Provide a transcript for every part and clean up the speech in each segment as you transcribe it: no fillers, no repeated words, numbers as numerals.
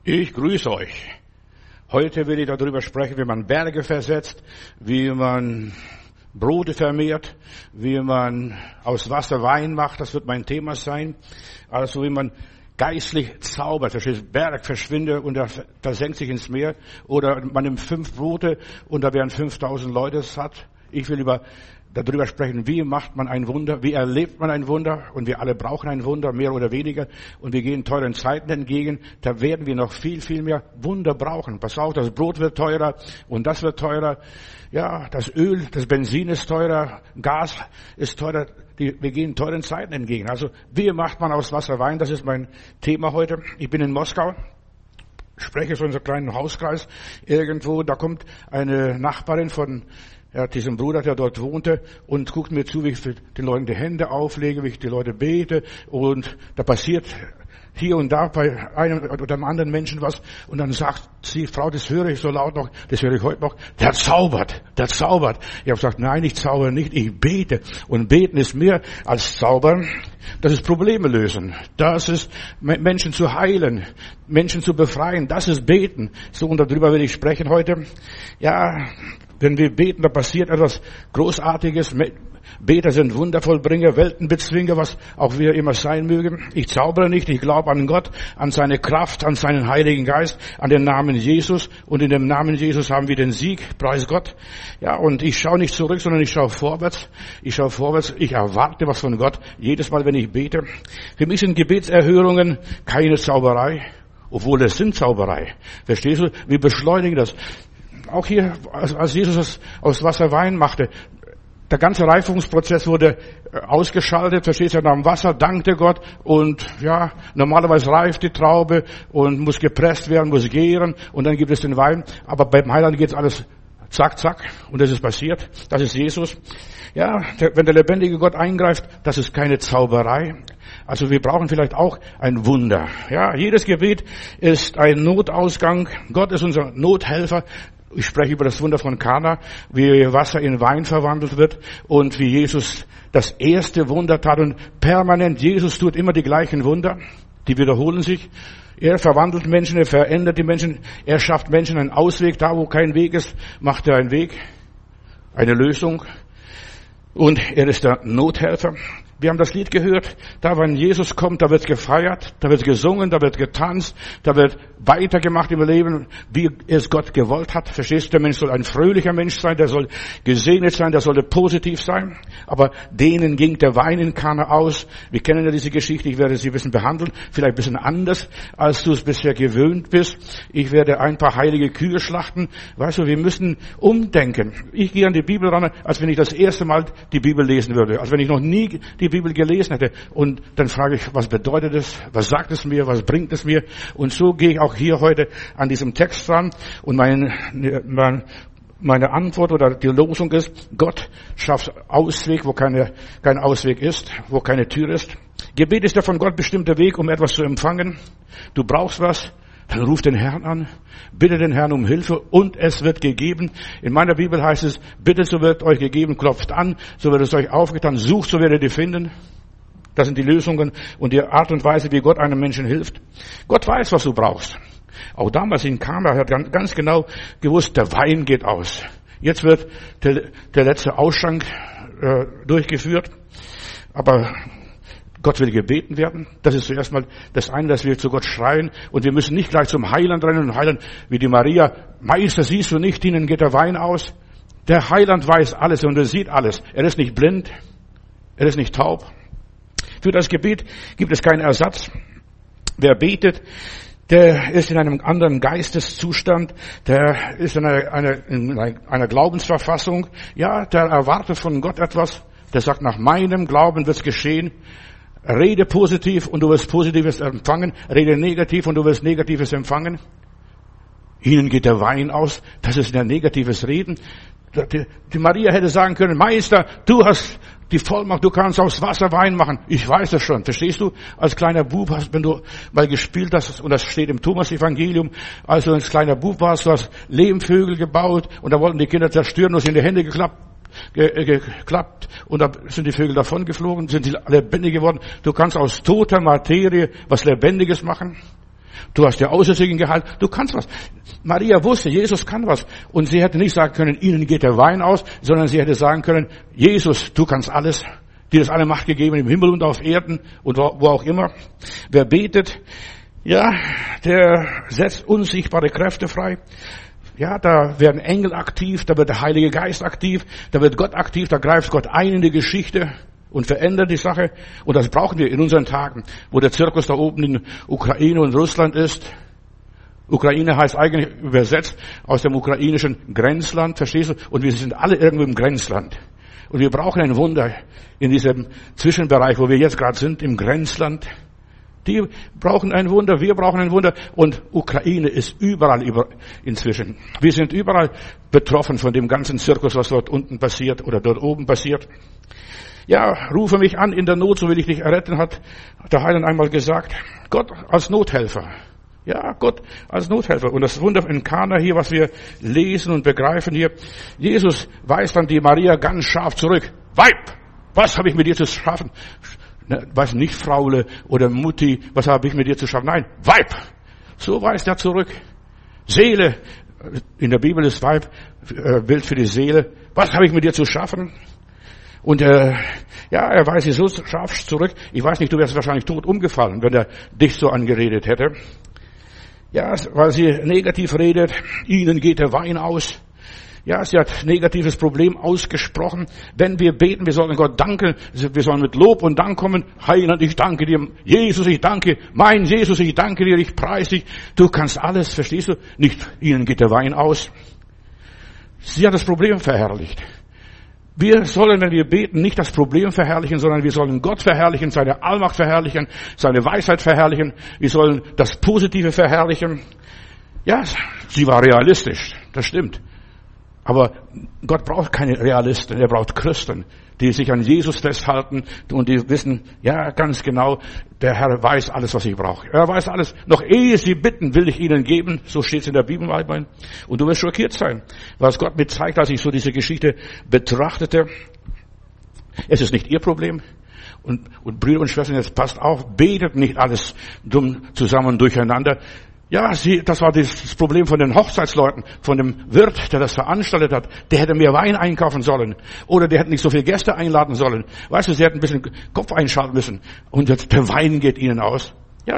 Ich grüße euch. Heute will ich darüber sprechen, wie man Berge versetzt, wie man Brote vermehrt, wie man aus Wasser Wein macht. Das wird mein Thema sein. Also wie man geistlich zaubert. Verstehst? Berg verschwindet und er versenkt sich ins Meer. Oder man nimmt 5 Brote und da werden 5000 Leute satt. Ich will darüber sprechen, wie macht man ein Wunder, wie erlebt man ein Wunder, und wir alle brauchen ein Wunder, mehr oder weniger, und wir gehen teuren Zeiten entgegen, da werden wir noch viel, viel mehr Wunder brauchen. Pass auf, das Brot wird teurer und das wird teurer, ja, das Öl, das Benzin ist teurer, Gas ist teurer, wir gehen teuren Zeiten entgegen. Also, wie macht man aus Wasser Wein, das ist mein Thema heute. Ich bin in Moskau. Spreche so in so einem kleinen Hauskreis irgendwo, da kommt eine Nachbarin von diesem Bruder, der dort wohnte, und guckt mir zu, wie ich den Leuten die Hände auflege, wie ich die Leute bete, und da passiert hier und da bei einem oder einem anderen Menschen was, und dann sagt sie, Frau, das höre ich so laut noch, das höre ich heute noch, der zaubert. Ich habe gesagt, nein, ich zaubere nicht, ich bete, und beten ist mehr als zaubern. Das ist Probleme lösen. Das ist Menschen zu heilen, Menschen zu befreien. Das ist Beten. So, und darüber will ich sprechen heute. Ja, wenn wir beten, da passiert etwas Großartiges. Beter sind Wundervollbringer, Weltenbezwinger, was auch wir immer sein mögen. Ich zaubere nicht, ich glaube an Gott, an seine Kraft, an seinen Heiligen Geist, an den Namen Jesus. Und in dem Namen Jesus haben wir den Sieg, preis Gott. Ja, und ich schaue nicht zurück, sondern ich schaue vorwärts. Ich erwarte was von Gott, jedes Mal, wenn ich bete. Für mich sind Gebetserhörungen keine Zauberei, obwohl es sind Zauberei. Verstehst du? Wir beschleunigen das. Auch hier, als Jesus aus Wasser Wein machte, der ganze Reifungsprozess wurde ausgeschaltet, verstehst du, nach dem Wasser dankte Gott, und ja, normalerweise reift die Traube und muss gepresst werden, muss gären, und dann gibt es den Wein. Aber beim Heiland geht alles zack, zack, und das ist passiert. Das ist Jesus. Ja, wenn der lebendige Gott eingreift, das ist keine Zauberei. Also wir brauchen vielleicht auch ein Wunder. Ja, jedes Gebet ist ein Notausgang. Gott ist unser Nothelfer. Ich spreche über das Wunder von Kana, wie Wasser in Wein verwandelt wird und wie Jesus das erste Wunder tat. Und permanent, Jesus tut immer die gleichen Wunder, die wiederholen sich. Er verwandelt Menschen, er verändert die Menschen, er schafft Menschen einen Ausweg. Da, wo kein Weg ist, macht er einen Weg, eine Lösung. Und er ist der Nothelfer. Wir haben das Lied gehört, da wenn Jesus kommt, da wird gefeiert, da wird gesungen, da wird getanzt, da wird weitergemacht im Leben, wie es Gott gewollt hat. Verstehst du, der Mensch soll ein fröhlicher Mensch sein, der soll gesegnet sein, der sollte positiv sein. Aber denen ging der Wein in Kana aus. Wir kennen ja diese Geschichte, ich werde sie ein bisschen behandeln, vielleicht ein bisschen anders, als du es bisher gewöhnt bist. Ich werde ein paar heilige Kühe schlachten. Weißt du, wir müssen umdenken. Ich gehe an die Bibel ran, als wenn ich das erste Mal die Bibel lesen würde, als wenn ich noch nie die Bibel gelesen hätte. Und dann frage ich, was bedeutet es? Was sagt es mir? Was bringt es mir? Und so gehe ich auch hier heute an diesem Text ran. Und meine Antwort oder die Losung ist, Gott schafft Ausweg, wo kein Ausweg ist, wo keine Tür ist. Gebet ist der von Gott bestimmte Weg, um etwas zu empfangen. Du brauchst was, dann ruf den Herrn an, bitte den Herrn um Hilfe, und es wird gegeben. In meiner Bibel heißt es, bittet, so wird euch gegeben, klopft an, so wird es euch aufgetan, sucht, so werdet ihr finden. Das sind die Lösungen und die Art und Weise, wie Gott einem Menschen hilft. Gott weiß, was du brauchst. Auch damals in Kana hat er ganz genau gewusst, der Wein geht aus. Jetzt wird der letzte Ausschank durchgeführt, aber Gott will gebeten werden. Das ist zuerst mal das eine, dass wir zu Gott schreien. Und wir müssen nicht gleich zum Heiland rennen und Heiland wie die Maria. Meister, siehst du nicht, ihnen geht der Wein aus. Der Heiland weiß alles und er sieht alles. Er ist nicht blind. Er ist nicht taub. Für das Gebet gibt es keinen Ersatz. Wer betet, der ist in einem anderen Geisteszustand. Der ist in einer Glaubensverfassung. Ja, der erwartet von Gott etwas. Der sagt, nach meinem Glauben wird es geschehen. Rede positiv und du wirst Positives empfangen. Rede negativ und du wirst Negatives empfangen. Ihnen geht der Wein aus. Das ist ein negatives Reden. Die Maria hätte sagen können, Meister, du hast die Vollmacht, du kannst aus Wasser Wein machen. Ich weiß das schon. Verstehst du? Als kleiner Bub wenn du mal gespielt hast, und das steht im Thomas-Evangelium, als du als kleiner Bub warst, du hast Lehmvögel gebaut und da wollten die Kinder zerstören, du hast in die Hände geklappt und da sind die Vögel davon geflogen, sind sie lebendig geworden. Du kannst aus toter Materie was Lebendiges machen. Du hast der Aussätzigen geheilt, du kannst was. Maria wusste, Jesus kann was. Und sie hätte nicht sagen können, ihnen geht der Wein aus, sondern sie hätte sagen können, Jesus, du kannst alles. Dir ist alle Macht gegeben im Himmel und auf Erden und wo auch immer. Wer betet, ja, der setzt unsichtbare Kräfte frei. Ja, da werden Engel aktiv, da wird der Heilige Geist aktiv, da wird Gott aktiv, da greift Gott ein in die Geschichte und verändert die Sache. Und das brauchen wir in unseren Tagen, wo der Zirkus da oben in Ukraine und Russland ist. Ukraine heißt eigentlich übersetzt aus dem ukrainischen Grenzland, verstehst du? Und wir sind alle irgendwo im Grenzland. Und wir brauchen ein Wunder in diesem Zwischenbereich, wo wir jetzt gerade sind, im Grenzland. Die brauchen ein Wunder, wir brauchen ein Wunder. Und Ukraine ist überall inzwischen. Wir sind überall betroffen von dem ganzen Zirkus, was dort unten passiert oder dort oben passiert. Ja, rufe mich an in der Not, so will ich dich erretten, hat der Heiland einmal gesagt. Gott als Nothelfer. Ja, Gott als Nothelfer. Und das Wunder in Kana hier, was wir lesen und begreifen hier. Jesus weist dann die Maria ganz scharf zurück. Weib, was habe ich mit dir zu schaffen? Weiß nicht, Fraule oder Mutti, was habe ich mit dir zu schaffen? Nein, Weib. So weist er zurück. Seele, in der Bibel ist Weib Bild für die Seele. Was habe ich mit dir zu schaffen? Und ja, er weist sie so scharf zurück. Ich weiß nicht, du wärst wahrscheinlich tot umgefallen, wenn er dich so angeredet hätte. Ja, weil sie negativ redet, ihnen geht der Wein aus. Ja, sie hat negatives Problem ausgesprochen. Wenn wir beten, wir sollen Gott danken, wir sollen mit Lob und Dank kommen. Heiland, ich danke dir. Jesus, ich danke. Mein Jesus, ich danke dir. Ich preise dich. Du kannst alles, verstehst du? Nicht, ihnen geht der Wein aus. Sie hat das Problem verherrlicht. Wir sollen, wenn wir beten, nicht das Problem verherrlichen, sondern wir sollen Gott verherrlichen, seine Allmacht verherrlichen, seine Weisheit verherrlichen. Wir sollen das Positive verherrlichen. Ja, sie war realistisch, das stimmt. Aber Gott braucht keine Realisten, er braucht Christen, die sich an Jesus festhalten und die wissen, ja, ganz genau, der Herr weiß alles, was ich brauche. Er weiß alles. Noch ehe sie bitten, will ich ihnen geben. So steht es in der Bibel. Und du wirst schockiert sein, was Gott mir zeigt, als ich so diese Geschichte betrachtete. Es ist nicht ihr Problem. Und Brüder und Schwestern, jetzt passt auf, betet nicht alles dumm zusammen durcheinander. Ja, das war das Problem von den Hochzeitsleuten, von dem Wirt, der das veranstaltet hat. Der hätte mehr Wein einkaufen sollen. Oder der hätte nicht so viele Gäste einladen sollen. Weißt du, sie hätten ein bisschen Kopf einschalten müssen. Und jetzt der Wein geht ihnen aus. Ja,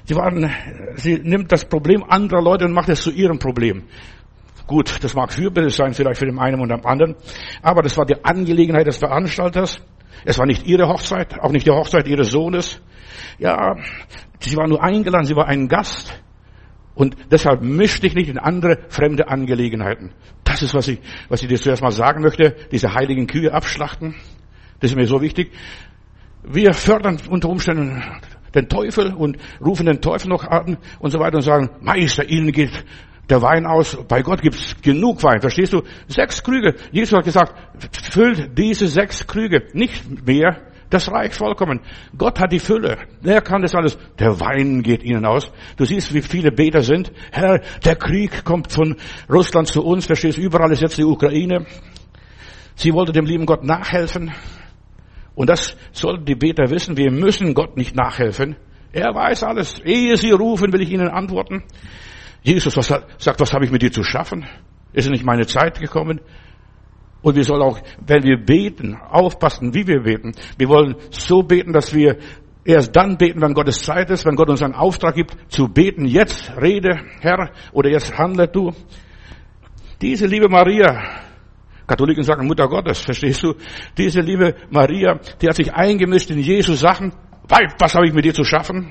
sie nimmt das Problem anderer Leute und macht es zu ihrem Problem. Gut, das mag Fürbitte sein, vielleicht für den einen und den anderen. Aber das war die Angelegenheit des Veranstalters. Es war nicht ihre Hochzeit, auch nicht die Hochzeit ihres Sohnes. Ja, sie war nur eingeladen, sie war ein Gast. Und deshalb misch dich nicht in andere fremde Angelegenheiten. Das ist, was ich dir zuerst mal sagen möchte. Diese heiligen Kühe abschlachten. Das ist mir so wichtig. Wir fördern unter Umständen den Teufel und rufen den Teufel noch an und so weiter und sagen, Meister, ihnen geht der Wein aus. Bei Gott gibt's genug Wein. Verstehst du? 6 Krüge. Jesus hat gesagt, füllt diese 6 Krüge. Nicht mehr. Das reicht vollkommen. Gott hat die Fülle. Er kann das alles. Der Wein geht ihnen aus. Du siehst, wie viele Beter sind. Herr, der Krieg kommt von Russland zu uns. Verstehst du? Überall ist jetzt die Ukraine. Sie wollte dem lieben Gott nachhelfen. Und das sollten die Beter wissen. Wir müssen Gott nicht nachhelfen. Er weiß alles. Ehe sie rufen, will ich ihnen antworten. Jesus sagt, was habe ich mit dir zu schaffen? Ist nicht meine Zeit gekommen? Und wir sollen auch, wenn wir beten, aufpassen, wie wir beten. Wir wollen so beten, dass wir erst dann beten, wenn Gottes Zeit ist, wenn Gott uns einen Auftrag gibt, zu beten. Jetzt rede, Herr, oder jetzt handle du. Diese liebe Maria, Katholiken sagen Mutter Gottes, verstehst du? Diese liebe Maria, die hat sich eingemischt in Jesus Sachen. Weib, was habe ich mit dir zu schaffen?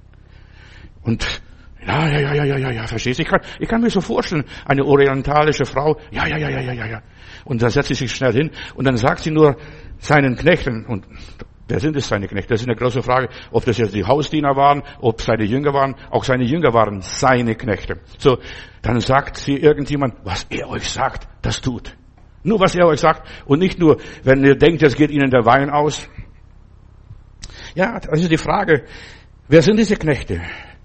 Und ja, verstehst du? Ich kann mir so vorstellen, eine orientalische Frau, ja. Und dann setzt sie sich schnell hin und dann sagt sie nur seinen Knechten, und wer sind es seine Knechte? Das ist eine große Frage, ob das jetzt die Hausdiener waren, ob seine Jünger waren. Auch seine Jünger waren seine Knechte. So, dann sagt sie irgendjemand, was er euch sagt, das tut. Nur was er euch sagt und nicht nur, wenn ihr denkt, jetzt geht ihnen der Wein aus. Ja, das ist die Frage, wer sind diese Knechte?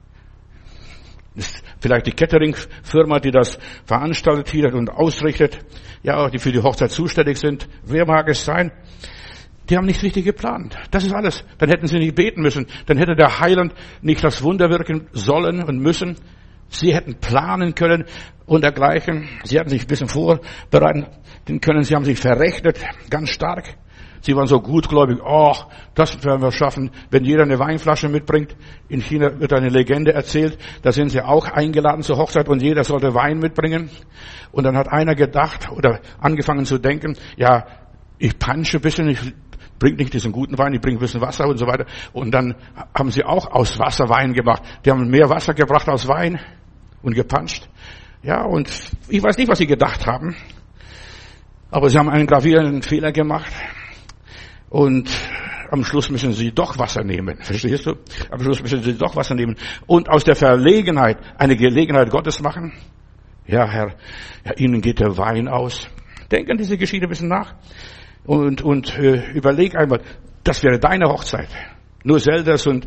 Ist vielleicht die Catering-Firma, die das veranstaltet hier und ausrichtet, ja, die für die Hochzeit zuständig sind. Wer mag es sein? Die haben nicht richtig geplant. Das ist alles. Dann hätten sie nicht beten müssen. Dann hätte der Heiland nicht das Wunder wirken sollen und müssen. Sie hätten planen können und dergleichen. Sie hätten sich ein bisschen vorbereiten können. Sie haben sich verrechnet, ganz stark. Sie waren so gutgläubig. Das werden wir schaffen, wenn jeder eine Weinflasche mitbringt. In China wird eine Legende erzählt. Da sind sie auch eingeladen zur Hochzeit und jeder sollte Wein mitbringen. Und dann hat einer gedacht oder angefangen zu denken, ja, ich pansche ein bisschen, ich bringe nicht diesen guten Wein, ich bringe ein bisschen Wasser und so weiter. Und dann haben sie auch aus Wasser Wein gemacht. Die haben mehr Wasser gebracht als Wein und gepanscht. Ja, und ich weiß nicht, was sie gedacht haben. Aber sie haben einen gravierenden Fehler gemacht. Und am Schluss müssen sie doch Wasser nehmen. Verstehst du? Am Schluss müssen sie doch Wasser nehmen. Und aus der Verlegenheit eine Gelegenheit Gottes machen. Ja, Herr, Ihnen geht der Wein aus. Denk an diese Geschichte ein bisschen nach. Und überleg einmal, das wäre deine Hochzeit. Nur Selders und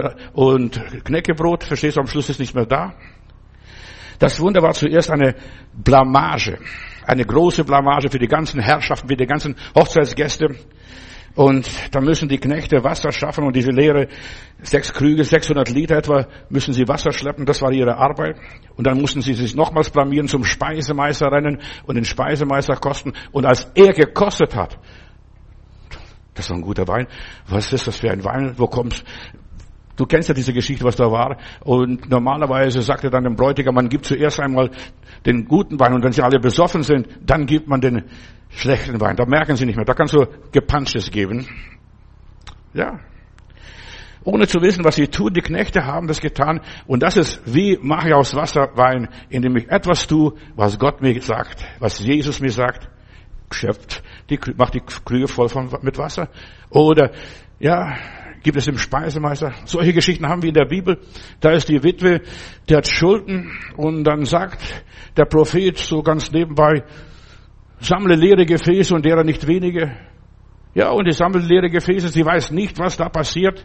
Knäckebrot, verstehst du, am Schluss ist nicht mehr da. Das Wunder war zuerst eine Blamage. Eine große Blamage für die ganzen Herrschaften, für die ganzen Hochzeitsgäste. Und da müssen die Knechte Wasser schaffen und diese leere 6 Krüge, 600 Liter etwa, müssen sie Wasser schleppen. Das war ihre Arbeit. Und dann mussten sie sich nochmals blamieren, zum Speisemeister rennen und den Speisemeister kosten. Und als er gekostet hat, das war ein guter Wein. Was ist das für ein Wein? Wo kommt's? Du kennst ja diese Geschichte, was da war. Und normalerweise sagte dann dem Bräutigam, man gibt zuerst einmal den guten Wein und wenn sie alle besoffen sind, dann gibt man den schlechten Wein. Da merken sie nicht mehr. Da kannst du Gepanschtes geben. Ja. Ohne zu wissen, was sie tun. Die Knechte haben das getan. Und das ist, wie mache ich aus Wasser Wein? Indem ich etwas tue, was Gott mir sagt, was Jesus mir sagt. Macht die Krüge voll mit Wasser. Oder, ja, gibt es im Speisemeister. Solche Geschichten haben wir in der Bibel. Da ist die Witwe, die hat Schulden. Und dann sagt der Prophet so ganz nebenbei, sammle leere Gefäße und derer nicht wenige. Ja, und die sammelt leere Gefäße, sie weiß nicht, was da passiert.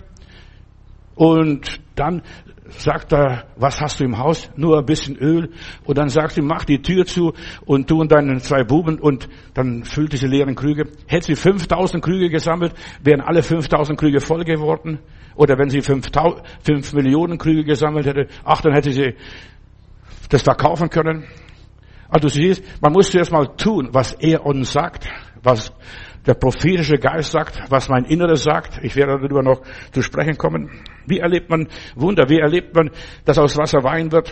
Und dann sagt er, was hast du im Haus? Nur ein bisschen Öl. Und dann sagt sie, mach die Tür zu und du und deine 2 Buben und dann füllt diese leeren Krüge. Hätte sie 5000 Krüge gesammelt, wären alle 5000 Krüge voll geworden. Oder wenn sie 5 Millionen Krüge gesammelt hätte, dann hätte sie das verkaufen können. Also du siehst, man muss zuerst mal tun, was er uns sagt, was der prophetische Geist sagt, was mein Inneres sagt. Ich werde darüber noch zu sprechen kommen. Wie erlebt man Wunder? Wie erlebt man, dass aus Wasser Wein wird?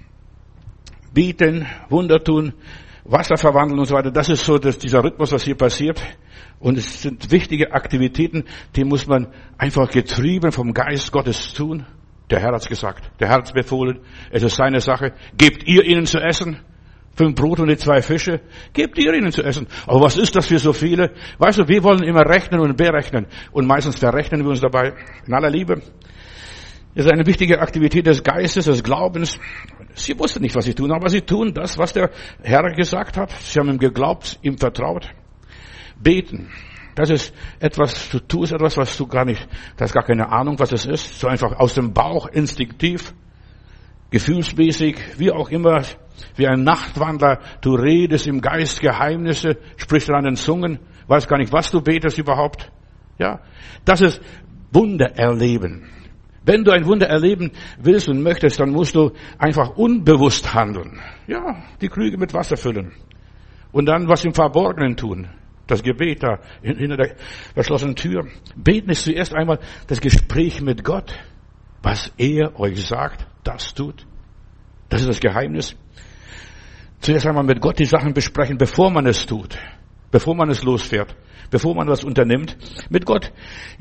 Bieten, Wunder tun, Wasser verwandeln und so weiter. Das ist so dieser Rhythmus, was hier passiert. Und es sind wichtige Aktivitäten, die muss man einfach getrieben vom Geist Gottes tun. Der Herr hat's gesagt. Der Herr hat's befohlen. Es ist seine Sache. Gebt ihr ihnen zu essen? 5 Brot und die 2 Fische, gebt ihr ihnen zu essen. Aber was ist das für so viele? Weißt du, wir wollen immer rechnen und berechnen. Und meistens verrechnen wir uns dabei. In aller Liebe. Das ist eine wichtige Aktivität des Geistes, des Glaubens. Sie wussten nicht, was sie tun, aber sie tun das, was der Herr gesagt hat. Sie haben ihm geglaubt, ihm vertraut. Beten. Das ist etwas, du tust etwas, was du gar nicht, du hast gar keine Ahnung, was es ist. So einfach aus dem Bauch, instinktiv, gefühlsmäßig, wie auch immer. Wie ein Nachtwandler, du redest im Geist Geheimnisse, sprichst an den Zungen, weißt gar nicht, was du betest überhaupt. Ja, das ist Wunder erleben. Wenn du ein Wunder erleben willst und möchtest, dann musst du einfach unbewusst handeln. Ja, die Krüge mit Wasser füllen. Und dann was im Verborgenen tun. Das Gebet da hinter der verschlossenen Tür. Beten ist zuerst einmal das Gespräch mit Gott. Was er euch sagt, das tut. Das ist das Geheimnis. Zuerst einmal mit Gott die Sachen besprechen, bevor man es tut, bevor man es losfährt, bevor man was unternimmt. Mit Gott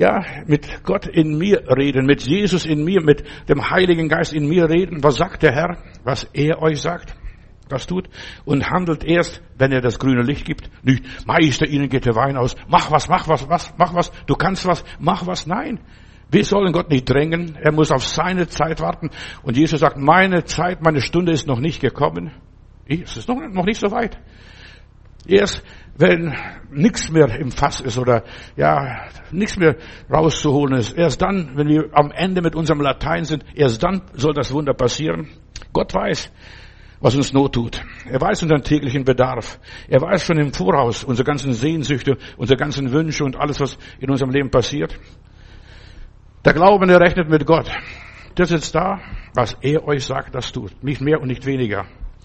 in mir reden, mit Jesus in mir, mit dem Heiligen Geist in mir reden. Was sagt der Herr? Was er euch sagt, das tut. Und handelt erst, wenn er das grüne Licht gibt. Nicht, Meister, ihnen geht der Wein aus. Mach was. Du kannst was, mach was. Nein. Wir sollen Gott nicht drängen. Er muss auf seine Zeit warten. Und Jesus sagt, meine Zeit, meine Stunde ist noch nicht gekommen. Es ist noch nicht so weit. Erst wenn nichts mehr im Fass ist oder nichts mehr rauszuholen ist, erst dann, wenn wir am Ende mit unserem Latein sind, erst dann soll das Wunder passieren. Gott weiß, was uns Not tut. Er weiß unseren täglichen Bedarf. Er weiß schon im Voraus unsere ganzen Sehnsüchte, unsere ganzen Wünsche und alles, was in unserem Leben passiert. Der Glaubende rechnet mit Gott. Das ist da, was er euch sagt, das tut. Nicht mehr und nicht weniger.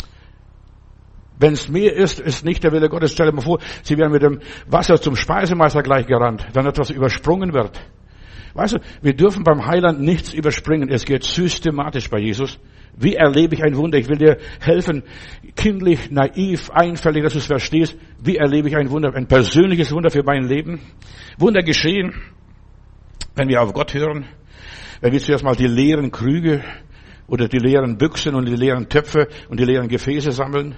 Wenn es mehr ist, ist nicht der Wille Gottes. Stell dir mal vor, sie wären mit dem Wasser zum Speisemeister gleich gerannt, dann etwas übersprungen wird. Weißt du, wir dürfen beim Heiland nichts überspringen. Es geht systematisch bei Jesus. Wie erlebe ich ein Wunder? Ich will dir helfen, kindlich, naiv, einfältig, dass du es verstehst. Wie erlebe ich ein Wunder? Ein persönliches Wunder für mein Leben. Wunder geschehen, wenn wir auf Gott hören. Wenn wir zuerst mal die leeren Krüge oder die leeren Büchsen und die leeren Töpfe und die leeren Gefäße sammeln.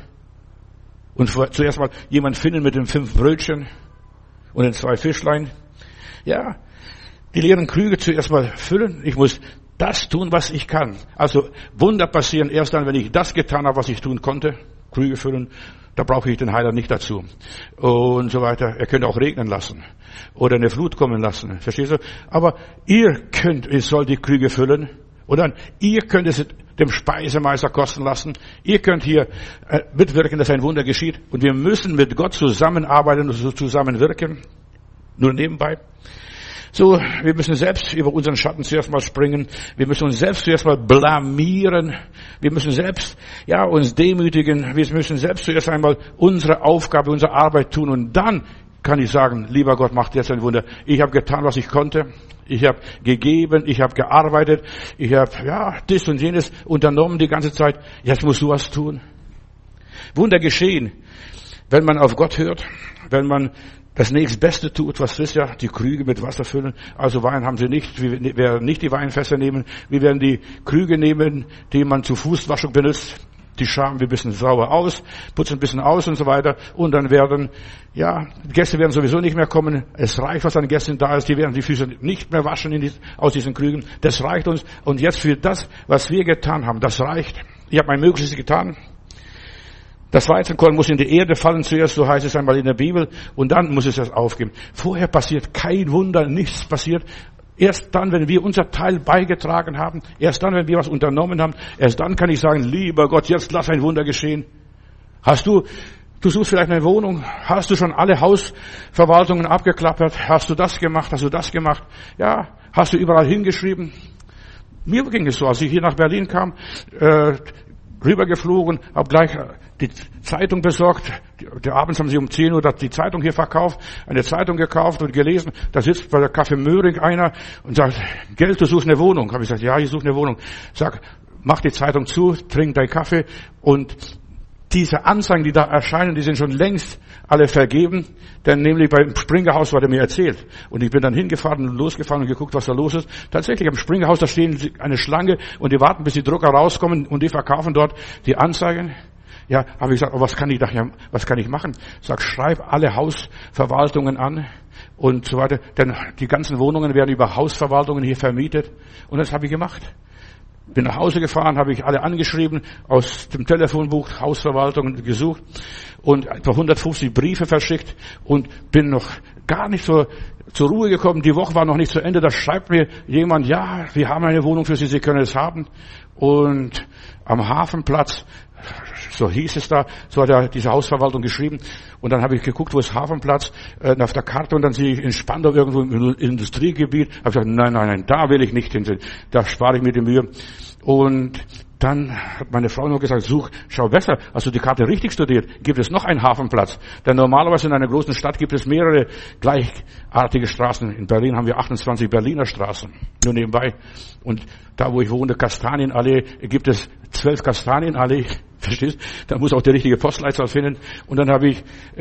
Und zuerst mal jemand finden mit den 5 Brötchen und den 2 Fischlein. Ja, die leeren Krüge zuerst mal füllen. Ich muss das tun, was ich kann. Also Wunder passieren erst dann, wenn ich das getan habe, was ich tun konnte. Krüge füllen, da brauche ich den Heiland nicht dazu. Und so weiter. Er könnte auch regnen lassen. Oder eine Flut kommen lassen. Verstehst du? Aber ihr sollt die Krüge füllen. Und dann, ihr könnt es dem Speisemeister kosten lassen. Ihr könnt hier mitwirken, dass ein Wunder geschieht. Und wir müssen mit Gott zusammenarbeiten und zusammenwirken. Nur nebenbei. So, wir müssen selbst über unseren Schatten zuerst mal springen. Wir müssen uns selbst zuerst mal blamieren. Wir müssen selbst, uns demütigen. Wir müssen selbst zuerst einmal unsere Aufgabe, unsere Arbeit tun. Und dann kann ich sagen, lieber Gott, mach jetzt ein Wunder. Ich habe getan, was ich konnte. Ich habe gegeben, ich habe gearbeitet. Ich habe, das und jenes unternommen die ganze Zeit. Jetzt musst du was tun. Wunder geschehen, wenn man auf Gott hört, wenn man das nächstbeste tut, was ist ja, die Krüge mit Wasser füllen. Also Wein haben sie nicht. Wir werden nicht die Weinfässer nehmen. Wir werden die Krüge nehmen, die man zur Fußwaschung benutzt. Die schaben wir ein bisschen sauber aus, putzen ein bisschen aus und so weiter. Und dann werden, Gäste werden sowieso nicht mehr kommen. Es reicht, was an Gästen da ist. Die werden die Füße nicht mehr waschen aus diesen Krügen. Das reicht uns. Und jetzt für das, was wir getan haben, das reicht. Ich habe mein Möglichstes getan. Das Weizenkorn muss in die Erde fallen zuerst, so heißt es einmal in der Bibel, und dann muss es das aufgeben. Vorher passiert kein Wunder, nichts passiert. Erst dann, wenn wir unser Teil beigetragen haben, erst dann, wenn wir was unternommen haben, erst dann kann ich sagen, lieber Gott, jetzt lass ein Wunder geschehen. Du suchst vielleicht eine Wohnung, hast du schon alle Hausverwaltungen abgeklappert, hast du das gemacht, ja, hast du überall hingeschrieben. Mir ging es so, als ich hier nach Berlin kam, rübergeflogen, habe gleich die Zeitung besorgt. Abends haben sie um 10 Uhr die Zeitung hier verkauft, eine Zeitung gekauft und gelesen. Da sitzt bei der Café Möhring einer und sagt, Geld, du suchst eine Wohnung. Habe ich gesagt, ja, ich suche eine Wohnung. Sag, mach die Zeitung zu, trink deinen Kaffee. Und diese Anzeigen, die da erscheinen, die sind schon längst alle vergeben. Denn nämlich beim Springerhaus war der mir erzählt. Und ich bin dann hingefahren und losgefahren und geguckt, was da los ist. Tatsächlich am Springerhaus, da stehen eine Schlange und die warten, bis die Drucker rauskommen und die verkaufen dort die Anzeigen. Ja, habe ich gesagt, was kann ich machen? Sag, schreib alle Hausverwaltungen an und so weiter. Denn die ganzen Wohnungen werden über Hausverwaltungen hier vermietet. Und das habe ich gemacht. Bin nach Hause gefahren, habe ich alle angeschrieben, aus dem Telefonbuch Hausverwaltung gesucht und etwa 150 Briefe verschickt und bin noch gar nicht zur Ruhe gekommen. Die Woche war noch nicht zu Ende. Da schreibt mir jemand, ja, wir haben eine Wohnung für Sie, Sie können es haben. Und am Hafenplatz, so hieß es da, so hat diese Hausverwaltung geschrieben. Und dann habe ich geguckt, wo ist Hafenplatz, auf der Karte, und dann sehe ich in Spandau irgendwo im Industriegebiet. Habe gesagt, nein, da will ich nicht hin. Da spare ich mir die Mühe. Und dann hat meine Frau noch gesagt, schau besser, hast du die Karte richtig studiert? Gibt es noch einen Hafenplatz? Denn normalerweise in einer großen Stadt gibt es mehrere gleichartige Straßen. In Berlin haben wir 28 Berliner Straßen, nur nebenbei. Und da, wo ich wohne, Kastanienallee, gibt es 12 Kastanienallee. Verstehst? Da muss auch die richtige Postleitzahl finden. Und dann habe ich,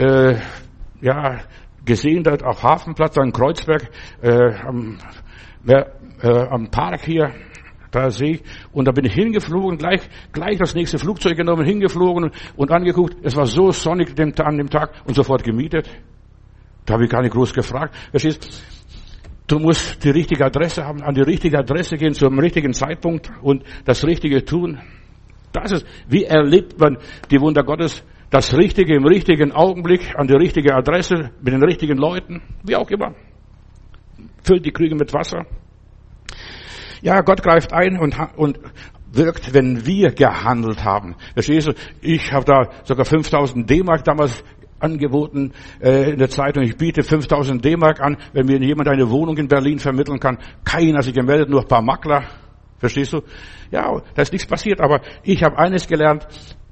gesehen, dort auf Hafenplatz, da in Kreuzberg, am Park hier, da sehe ich, und da bin ich hingeflogen, gleich das nächste Flugzeug genommen, hingeflogen und angeguckt. Es war so sonnig an dem Tag und sofort gemietet. Da habe ich gar nicht groß gefragt. Verstehst? Du musst die richtige Adresse haben, an die richtige Adresse gehen, zum richtigen Zeitpunkt und das Richtige tun. Das ist, wie erlebt man die Wunder Gottes? Das Richtige im richtigen Augenblick, an die richtige Adresse, mit den richtigen Leuten, wie auch immer. Füllt die Krüge mit Wasser. Ja, Gott greift ein und wirkt, wenn wir gehandelt haben. Verstehst du? Ich habe da sogar 5.000 D-Mark damals angeboten in der Zeitung. Ich biete 5.000 D-Mark an, wenn mir jemand eine Wohnung in Berlin vermitteln kann. Keiner hat sich gemeldet, nur ein paar Makler. Verstehst du? Ja, da ist nichts passiert. Aber ich habe eines gelernt.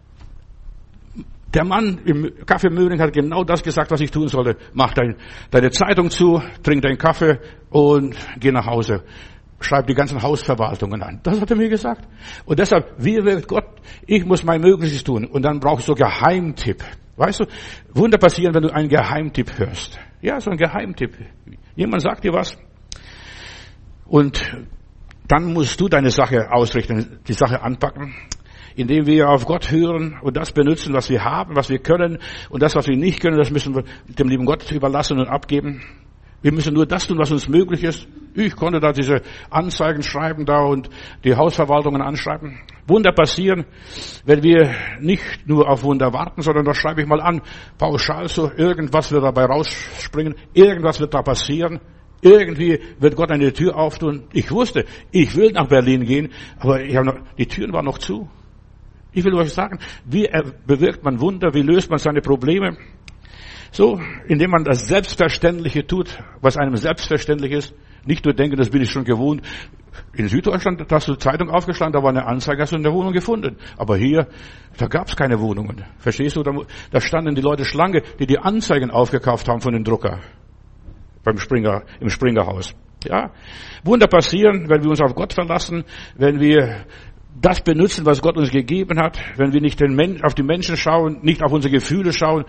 Der Mann im Café Möhring hat genau das gesagt, was ich tun sollte. Mach deine Zeitung zu, trink deinen Kaffee und geh nach Hause. Schreib die ganzen Hausverwaltungen an. Das hat er mir gesagt. Und deshalb, wie wirkt Gott? Ich muss mein Möglichstes tun. Und dann brauchst du Geheimtipp. Weißt du, Wunder passieren, wenn du einen Geheimtipp hörst. Ja, so ein Geheimtipp. Jemand sagt dir was. Und dann musst du deine Sache ausrichten, die Sache anpacken, indem wir auf Gott hören und das benutzen, was wir haben, was wir können. Und das, was wir nicht können, das müssen wir dem lieben Gott überlassen und abgeben. Wir müssen nur das tun, was uns möglich ist. Ich konnte da diese Anzeigen schreiben da und die Hausverwaltungen anschreiben. Wunder passieren, wenn wir nicht nur auf Wunder warten, sondern das schreibe ich mal an. Pauschal so, irgendwas wird dabei rausspringen, irgendwas wird da passieren. Irgendwie wird Gott eine Tür auftun. Ich wusste, ich will nach Berlin gehen, aber die Türen waren noch zu. Ich will euch sagen, wie bewirkt man Wunder, wie löst man seine Probleme? So, indem man das Selbstverständliche tut, was einem selbstverständlich ist. Nicht nur denken, das bin ich schon gewohnt. In Süddeutschland hast du Zeitung aufgeschlagen, da war eine Anzeige, hast du eine Wohnung gefunden. Aber hier, da gab es keine Wohnungen. Verstehst du? Da standen die Leute Schlange, die Anzeigen aufgekauft haben von dem Drucker. Im Springerhaus. Ja. Wunder passieren, wenn wir uns auf Gott verlassen, wenn wir das benutzen, was Gott uns gegeben hat, wenn wir nicht auf die Menschen schauen, nicht auf unsere Gefühle schauen,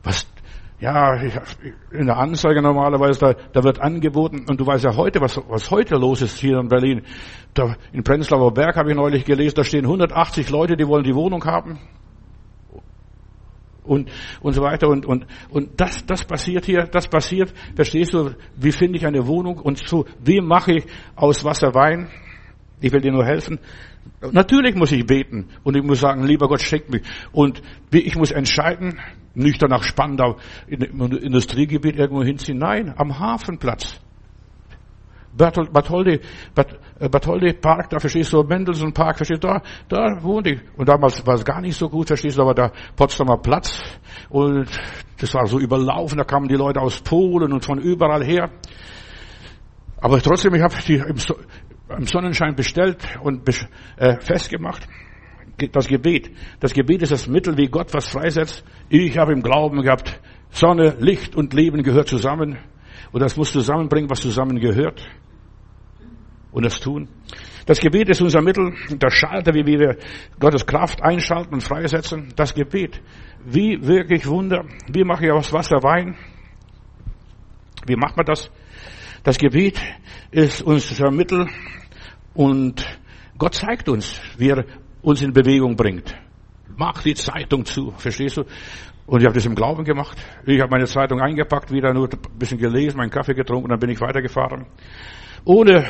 in der Anzeige normalerweise, da wird angeboten, und du weißt ja heute, was heute los ist hier in Berlin. Da, in Prenzlauer Berg habe ich neulich gelesen, da stehen 180 Leute, die wollen die Wohnung haben. Und so weiter, und das passiert hier, verstehst du, wie finde ich eine Wohnung, und so, wie mache ich aus Wasser Wein? Ich will dir nur helfen. Natürlich muss ich beten und ich muss sagen, lieber Gott, schenk mich. Und ich muss entscheiden, nicht nach Spandau im Industriegebiet irgendwo hinziehen. Nein, am Hafenplatz. Bartholdy Park, da verstehst du, Mendelssohn Park, verstehst du, da wohnte ich. Und damals war es gar nicht so gut, verstehst du, aber da Potsdamer Platz. Und das war so überlaufen, da kamen die Leute aus Polen und von überall her. Aber trotzdem, ich habe die im Sonnenschein bestellt und festgemacht. Das Gebet ist das Mittel, wie Gott was freisetzt. Ich habe im Glauben gehabt, Sonne, Licht und Leben gehört zusammen. Und das muss zusammenbringen, was zusammengehört. Und das tun. Das Gebet ist unser Mittel, der Schalter, wie wir Gottes Kraft einschalten und freisetzen. Das Gebet. Wie wirklich Wunder? Wie mache ich aus Wasser Wein? Wie macht man das? Das Gebet ist unser Mittel und Gott zeigt uns, wie er uns in Bewegung bringt. Mach die Zeitung zu, verstehst du? Und ich habe das im Glauben gemacht. Ich habe meine Zeitung eingepackt, wieder nur ein bisschen gelesen, meinen Kaffee getrunken und dann bin ich weitergefahren. Wir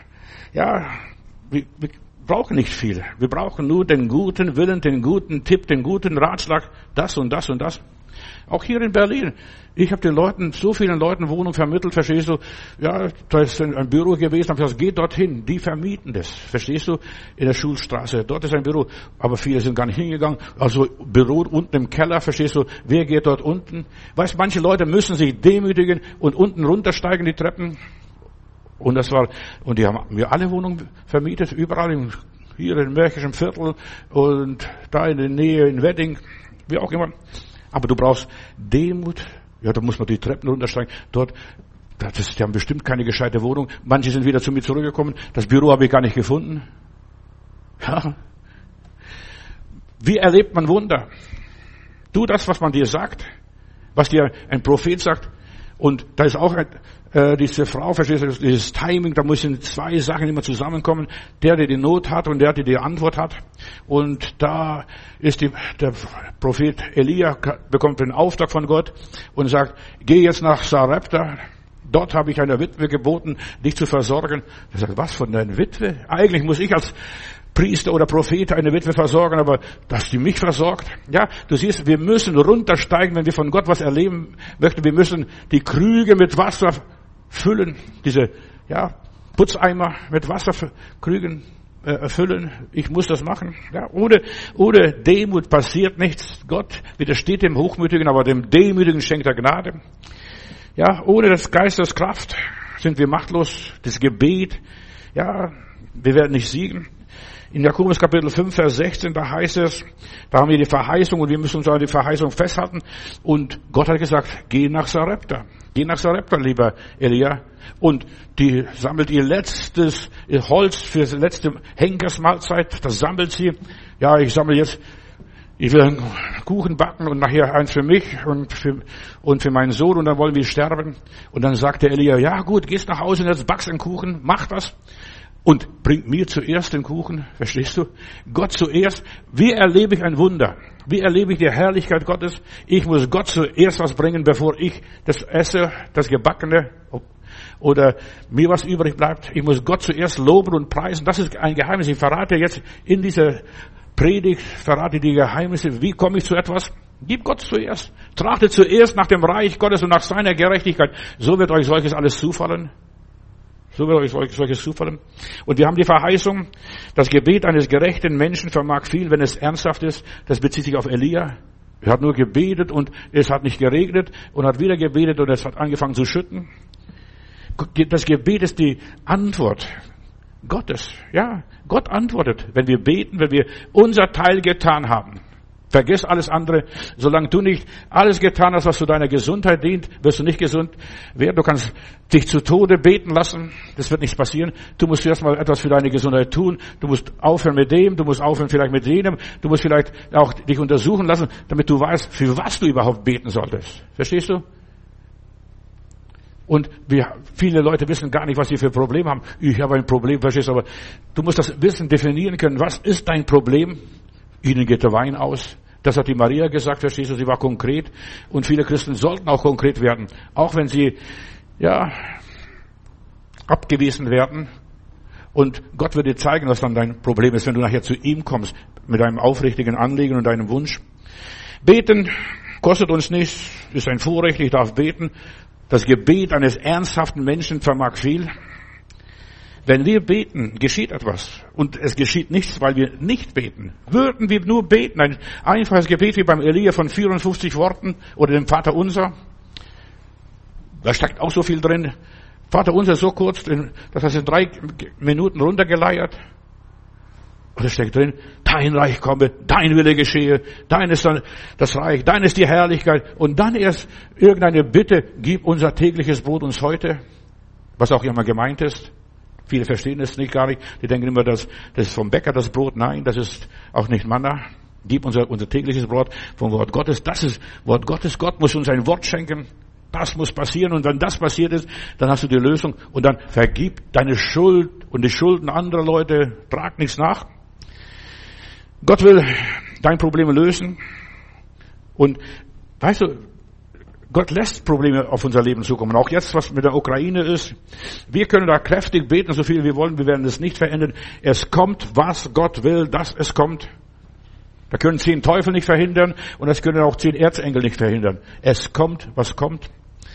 brauchen nicht viel. Wir brauchen nur den guten Willen, den guten Tipp, den guten Ratschlag, das und das und das. Auch hier in Berlin. Ich habe so vielen Leuten Wohnungen vermittelt, verstehst du? Ja, da ist ein Büro gewesen, habe gesagt, geht dorthin, die vermieten das, verstehst du? In der Schulstraße, dort ist ein Büro, aber viele sind gar nicht hingegangen. Also Büro unten im Keller, verstehst du? Wer geht dort unten? Weißt, manche Leute müssen sich demütigen und unten runtersteigen, die Treppen. Und die haben mir alle Wohnungen vermietet, überall hier im Märkischen Viertel und da in der Nähe in Wedding, wie auch immer. Aber du brauchst Demut. Ja, da muss man die Treppen runtersteigen. Die haben bestimmt keine gescheite Wohnung. Manche sind wieder zu mir zurückgekommen. Das Büro habe ich gar nicht gefunden. Ja. Wie erlebt man Wunder? Tu das, was man dir sagt, was dir ein Prophet sagt. Und da ist auch diese Frau, verstehst du, dieses Timing, da müssen zwei Sachen immer zusammenkommen. Der die Not hat und der die Antwort hat. Und da ist der Prophet Elia, bekommt den Auftrag von Gott und sagt, geh jetzt nach Sarepta. Dort habe ich einer Witwe geboten, dich zu versorgen. Er sagt, was von deiner Witwe? Eigentlich muss ich als Priester oder Prophet eine Witwe versorgen, aber dass die mich versorgt. Ja, du siehst, wir müssen runtersteigen, wenn wir von Gott was erleben möchten. Wir müssen die Krüge mit Wasser füllen, diese Putzeimer mit Wasserkrügen erfüllen. Ich muss das machen. Ja, ohne Demut passiert nichts. Gott widersteht dem Hochmütigen, aber dem Demütigen schenkt er Gnade. Ja, ohne das Geistes Kraft sind wir machtlos. Das Gebet, ja, wir werden nicht siegen. In Jakobus Kapitel 5, Vers 16, da heißt es, da haben wir die Verheißung und wir müssen uns an die Verheißung festhalten. Und Gott hat gesagt, geh nach Sarepta. Geh nach Sarepta, lieber Elia. Und die sammelt ihr letztes Holz für die letzte Henkersmahlzeit. Das sammelt sie. Ja, ich will einen Kuchen backen und nachher eins für mich und für meinen Sohn und dann wollen wir sterben. Und dann sagt der Elia, ja gut, gehst nach Hause und jetzt backst einen Kuchen, mach das. Und bringt mir zuerst den Kuchen, verstehst du? Gott zuerst. Wie erlebe ich ein Wunder? Wie erlebe ich die Herrlichkeit Gottes? Ich muss Gott zuerst was bringen, bevor ich das esse, das Gebackene, oder mir was übrig bleibt. Ich muss Gott zuerst loben und preisen. Das ist ein Geheimnis. Ich verrate jetzt in dieser Predigt, verrate die Geheimnisse. Wie komme ich zu etwas? Gib Gott zuerst. Trachtet zuerst nach dem Reich Gottes und nach seiner Gerechtigkeit. So wird euch solches alles zufallen. So wird euch solches zufallen. Und wir haben die Verheißung, das Gebet eines gerechten Menschen vermag viel, wenn es ernsthaft ist. Das bezieht sich auf Elia. Er hat nur gebetet und es hat nicht geregnet und hat wieder gebetet und es hat angefangen zu schütten. Das Gebet ist die Antwort Gottes. Ja, Gott antwortet, wenn wir beten, wenn wir unser Teil getan haben. Vergiss alles andere. Solange du nicht alles getan hast, was zu deiner Gesundheit dient, wirst du nicht gesund werden. Du kannst dich zu Tode beten lassen. Das wird nichts passieren. Du musst erst mal etwas für deine Gesundheit tun. Du musst aufhören mit dem. Du musst aufhören vielleicht mit jenem. Du musst vielleicht auch dich untersuchen lassen, damit du weißt, für was du überhaupt beten solltest. Verstehst du? Und viele Leute wissen gar nicht, was sie für Probleme haben. Ich habe ein Problem, verstehst du? Aber du musst das Wissen definieren können. Was ist dein Problem? Ihnen geht der Wein aus. Das hat die Maria gesagt, verstehst du, sie war konkret. Und viele Christen sollten auch konkret werden. Auch wenn sie, ja, abgewiesen werden. Und Gott wird dir zeigen, was dann dein Problem ist, wenn du nachher zu ihm kommst, mit deinem aufrichtigen Anliegen und deinem Wunsch. Beten kostet uns nichts, ist ein Vorrecht, ich darf beten. Das Gebet eines ernsthaften Menschen vermag viel. Wenn wir beten, geschieht etwas. Und es geschieht nichts, weil wir nicht beten. Würden wir nur beten, ein einfaches Gebet wie beim Elia von 54 Worten oder dem Vater Unser, da steckt auch so viel drin. Vater Unser so kurz, das hast du in 3 Minuten runtergeleiert. Und da steckt drin, dein Reich komme, dein Wille geschehe, dein ist dann das Reich, dein ist die Herrlichkeit. Und dann erst irgendeine Bitte, gib unser tägliches Brot uns heute, was auch immer gemeint ist. Viele verstehen es nicht gar nicht. Die denken immer, das ist vom Bäcker das Brot. Nein, das ist auch nicht Manna. Gib unser tägliches Brot vom Wort Gottes. Das ist Wort Gottes. Gott muss uns ein Wort schenken. Das muss passieren. Und wenn das passiert ist, dann hast du die Lösung. Und dann vergib deine Schuld und die Schulden anderer Leute. Trag nichts nach. Gott will dein Problem lösen. Und weißt du, Gott lässt Probleme auf unser Leben zukommen. Auch jetzt, was mit der Ukraine ist. Wir können da kräftig beten, so viel wir wollen. Wir werden es nicht verändern. Es kommt, was Gott will, dass es kommt. Da können 10 Teufel nicht verhindern und das können auch 10 Erzengel nicht verhindern. Es kommt, was kommt.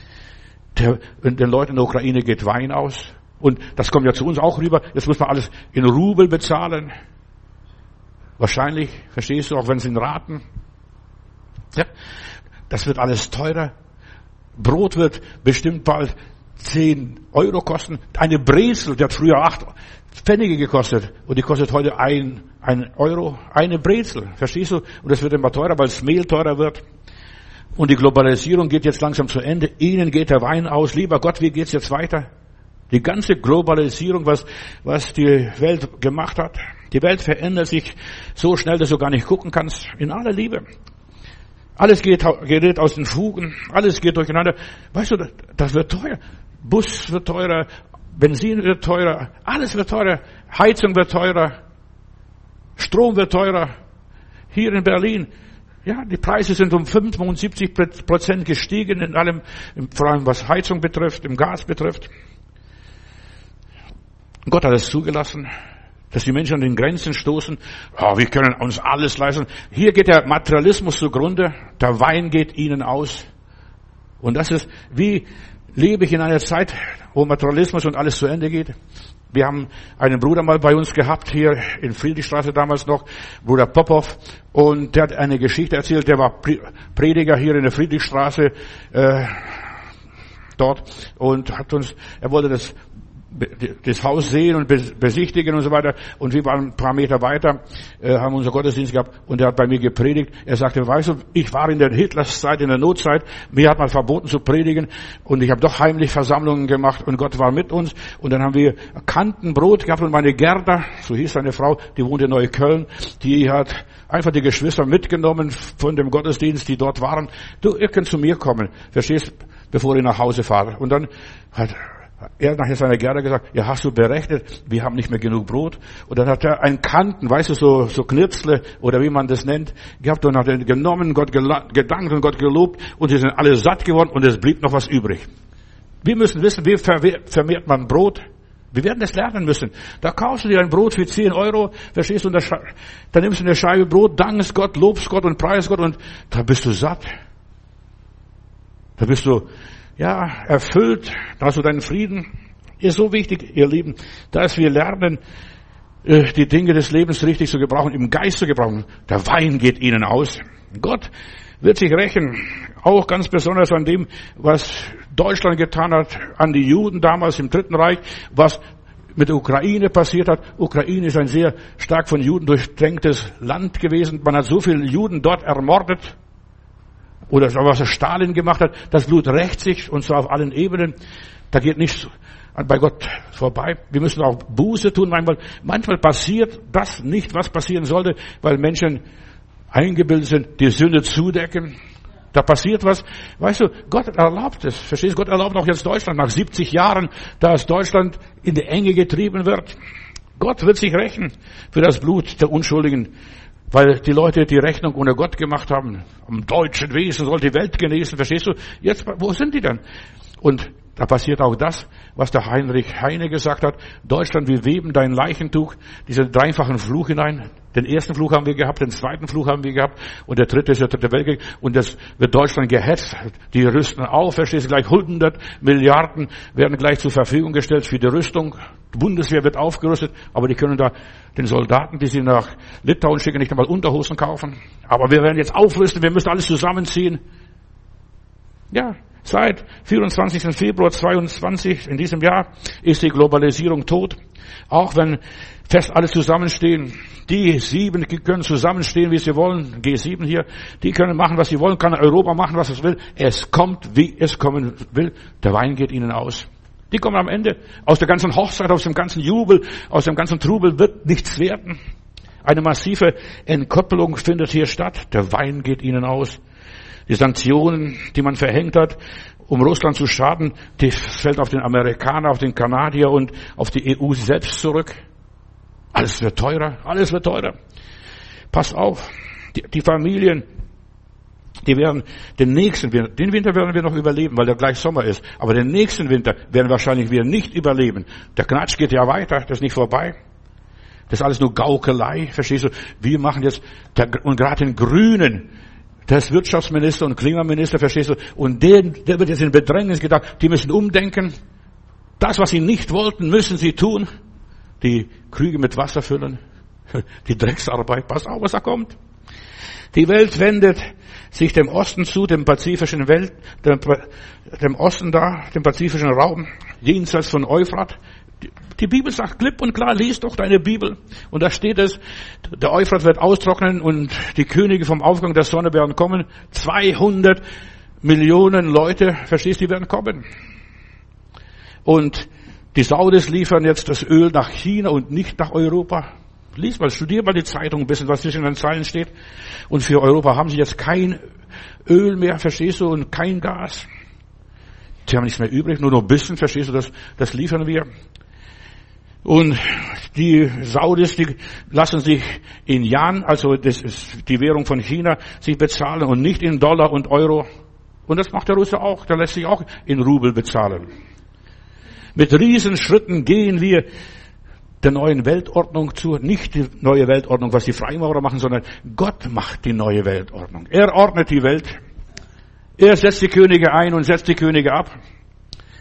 Den Leuten in der Ukraine geht Wein aus. Und das kommt ja zu uns auch rüber. Jetzt muss man alles in Rubel bezahlen. Wahrscheinlich, verstehst du, auch wenn es in Raten. Ja, das wird alles teurer. Brot wird bestimmt bald 10 Euro kosten. Eine Brezel, die hat früher 8 Pfennige gekostet. Und die kostet heute 1 Euro. Eine Brezel. Verstehst du? Und das wird immer teurer, weil das Mehl teurer wird. Und die Globalisierung geht jetzt langsam zu Ende. Ihnen geht der Wein aus. Lieber Gott, wie geht's jetzt weiter? Die ganze Globalisierung, was die Welt gemacht hat. Die Welt verändert sich so schnell, dass du gar nicht gucken kannst. In aller Liebe. Alles gerät aus den Fugen, alles geht durcheinander. Weißt du, das wird teuer. Bus wird teurer, Benzin wird teurer, alles wird teurer, Heizung wird teurer, Strom wird teurer. Hier in Berlin, ja, die Preise sind um 75% gestiegen in allem, vor allem was Heizung betrifft, im Gas betrifft. Gott hat es zugelassen, dass die Menschen an den Grenzen stoßen. Oh, wir können uns alles leisten. Hier geht der Materialismus zugrunde. Der Wein geht ihnen aus. Und das ist wie lebe ich in einer Zeit, wo Materialismus und alles zu Ende geht. Wir haben einen Bruder mal bei uns gehabt, hier in Friedrichstraße damals noch, Bruder Popov, und der hat eine Geschichte erzählt, der war Prediger hier in der Friedrichstraße, dort, und er wollte das Haus sehen und besichtigen und so weiter. Und wir waren ein paar Meter weiter, haben unser Gottesdienst gehabt, und er hat bei mir gepredigt. Er sagte, weißt du, ich war in der Hitlers-Zeit, in der Notzeit, mir hat man verboten zu predigen, und ich habe doch heimlich Versammlungen gemacht, und Gott war mit uns. Und dann haben wir Kantenbrot gehabt, und meine Gerda, so hieß seine Frau, die wohnt in Neukölln, die hat einfach die Geschwister mitgenommen von dem Gottesdienst, die dort waren. Du, ihr könnt zu mir kommen, verstehst, bevor ich nach Hause fahre. Und dann hat er nachher seiner Gerda gesagt, ja, hast du berechnet, wir haben nicht mehr genug Brot. Und dann hat er einen Kanten, weißt du, so Knirpsle, oder wie man das nennt, gehabt, und hat er genommen, Gott gedankt und Gott gelobt, und sie sind alle satt geworden, und es blieb noch was übrig. Wir müssen wissen, wie vermehrt man Brot. Wir werden das lernen müssen. Da kaufst du dir ein Brot für 10 €, verstehst du, und dann nimmst du eine Scheibe Brot, dankst Gott, lobst Gott und preist Gott, und da bist du satt. Da bist du erfüllt, da hast du deinen Frieden. Ist so wichtig, ihr Lieben, dass wir lernen, die Dinge des Lebens richtig zu gebrauchen, im Geist zu gebrauchen. Der Wein geht ihnen aus. Gott wird sich rächen, auch ganz besonders an dem, was Deutschland getan hat, an die Juden damals im Dritten Reich, was mit der Ukraine passiert hat. Ukraine ist ein sehr stark von Juden durchdrängtes Land gewesen. Man hat so viele Juden dort ermordet. Oder was Stalin gemacht hat, das Blut rächt sich, und zwar auf allen Ebenen. Da geht nichts bei Gott vorbei. Wir müssen auch Buße tun. Manchmal passiert das nicht, was passieren sollte, weil Menschen eingebildet sind, die Sünde zudecken. Da passiert was. Weißt du, Gott erlaubt es. Verstehst du? Gott erlaubt auch jetzt Deutschland nach 70 Jahren, dass Deutschland in die Enge getrieben wird. Gott wird sich rächen für das Blut der Unschuldigen. Weil die Leute die Rechnung ohne Gott gemacht haben. Am deutschen Wesen soll die Welt genesen. Verstehst du? Jetzt, wo sind die denn? Und da passiert auch das, was der Heinrich Heine gesagt hat. Deutschland, wir weben dein Leichentuch, diesen dreifachen Fluch hinein. Den ersten Fluch haben wir gehabt, den zweiten Fluch haben wir gehabt, und der dritte ist der dritte Weltkrieg. Und das wird Deutschland gehetzt. Die rüsten auf, verstehst du? Gleich 100 Milliarden werden gleich zur Verfügung gestellt für die Rüstung. Die Bundeswehr wird aufgerüstet, aber die können da den Soldaten, die sie nach Litauen schicken, nicht einmal Unterhosen kaufen. Aber wir werden jetzt aufrüsten, wir müssen alles zusammenziehen. Ja, seit 24. Februar 22 in diesem Jahr ist die Globalisierung tot. Auch wenn fest alle zusammenstehen. Die 7 können zusammenstehen, wie sie wollen. G7 hier, die können machen, was sie wollen. Kann Europa machen, was es will. Es kommt, wie es kommen will. Der Wein geht ihnen aus. Die kommen am Ende. Aus der ganzen Hochzeit, aus dem ganzen Jubel, aus dem ganzen Trubel wird nichts werden. Eine massive Entkoppelung findet hier statt. Der Wein geht ihnen aus. Die Sanktionen, die man verhängt hat, um Russland zu schaden, das fällt auf den Amerikaner, auf den Kanadier und auf die EU selbst zurück. Alles wird teurer, alles wird teurer. Passt auf, die Familien, die werden den Winter werden wir noch überleben, weil der gleich Sommer ist. Aber den nächsten Winter werden wahrscheinlich wir nicht überleben. Der Knatsch geht ja weiter, das ist nicht vorbei. Das ist alles nur Gaukelei, verstehst du? Wir machen jetzt, und gerade den Grünen, der ist Wirtschaftsminister und Klimaminister, verstehst du? Und der wird jetzt in Bedrängnis gedacht, die müssen umdenken. Das, was sie nicht wollten, müssen sie tun. Die Krüge mit Wasser füllen. Die Drecksarbeit, pass auf, was da kommt. Die Welt wendet sich dem Osten zu, dem pazifischen dem Osten da, dem pazifischen Raum, jenseits von Euphrat. Die Bibel sagt klipp und klar, lies doch deine Bibel. Und da steht es, der Euphrat wird austrocknen und die Könige vom Aufgang der Sonne werden kommen. 200 Millionen Leute, verstehst du, die werden kommen. Und die Saudis liefern jetzt das Öl nach China und nicht nach Europa. Lies mal, studier mal die Zeitung ein bisschen, was zwischen den Zeilen steht. Und für Europa haben sie jetzt kein Öl mehr, verstehst du, und kein Gas. Sie haben nichts mehr übrig, nur noch ein bisschen, verstehst du, das liefern wir. Und die Saudis, die lassen sich in Yuan, also das ist die Währung von China, sich bezahlen und nicht in Dollar und Euro. Und das macht der Russe auch, der lässt sich auch in Rubel bezahlen. Mit Riesenschritten gehen wir der neuen Weltordnung zu. Nicht die neue Weltordnung, was die Freimaurer machen, sondern Gott macht die neue Weltordnung. Er ordnet die Welt. Er setzt die Könige ein und setzt die Könige ab.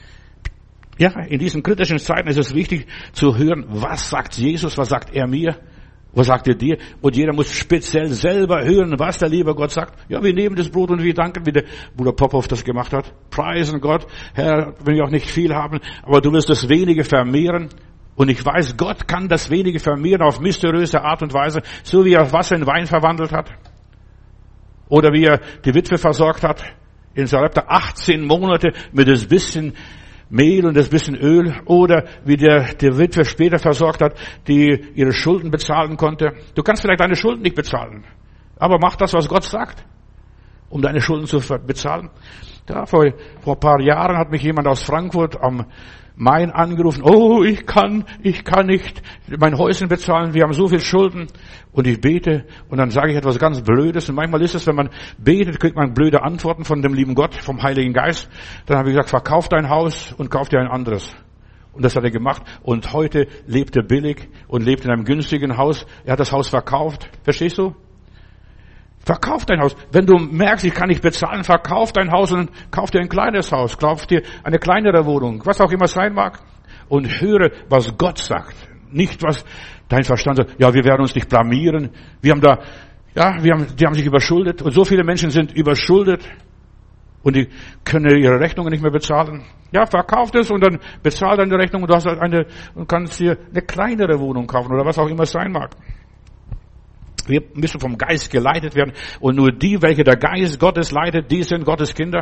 Ja, in diesen kritischen Zeiten ist es wichtig zu hören, was sagt Jesus, was sagt er mir, was sagt er dir? Und jeder muss speziell selber hören, was der liebe Gott sagt. Ja, wir nehmen das Brot und wir danken, wie der Bruder Popov das gemacht hat. Preisen Gott, Herr, wenn wir auch nicht viel haben, aber du wirst das Wenige vermehren. Und ich weiß, Gott kann das Wenige vermehren auf mysteriöse Art und Weise, so wie er Wasser in Wein verwandelt hat. Oder wie er die Witwe versorgt hat in Sarepta 18 Monate mit das bisschen Mehl und das bisschen Öl. Oder wie der die Witwe später versorgt hat, die ihre Schulden bezahlen konnte. Du kannst vielleicht deine Schulden nicht bezahlen, aber mach das, was Gott sagt, um deine Schulden zu bezahlen. Ja, vor ein paar Jahren hat mich jemand aus Frankfurt am Main angerufen. Oh, ich kann nicht mein Häuschen bezahlen. Wir haben so viel Schulden. Und ich bete und dann sage ich etwas ganz Blödes. Und manchmal ist es, wenn man betet, kriegt man blöde Antworten von dem lieben Gott, vom Heiligen Geist. Dann habe ich gesagt, verkauf dein Haus und kauf dir ein anderes. Und das hat er gemacht. Und heute lebt er billig und lebt in einem günstigen Haus. Er hat das Haus verkauft. Verstehst du? Verkauf dein Haus. Wenn du merkst, ich kann nicht bezahlen, verkauf dein Haus und kauf dir ein kleines Haus. Kauf dir eine kleinere Wohnung, was auch immer es sein mag. Und höre, was Gott sagt. Nicht, was dein Verstand sagt. Ja, wir werden uns nicht blamieren. Die haben sich überschuldet. Und so viele Menschen sind überschuldet. Und die können ihre Rechnungen nicht mehr bezahlen. Ja, verkauf es und dann bezahl deine Rechnung und du hast und kannst dir eine kleinere Wohnung kaufen oder was auch immer es sein mag. Wir müssen vom Geist geleitet werden. Und nur die, welche der Geist Gottes leitet, die sind Gottes Kinder.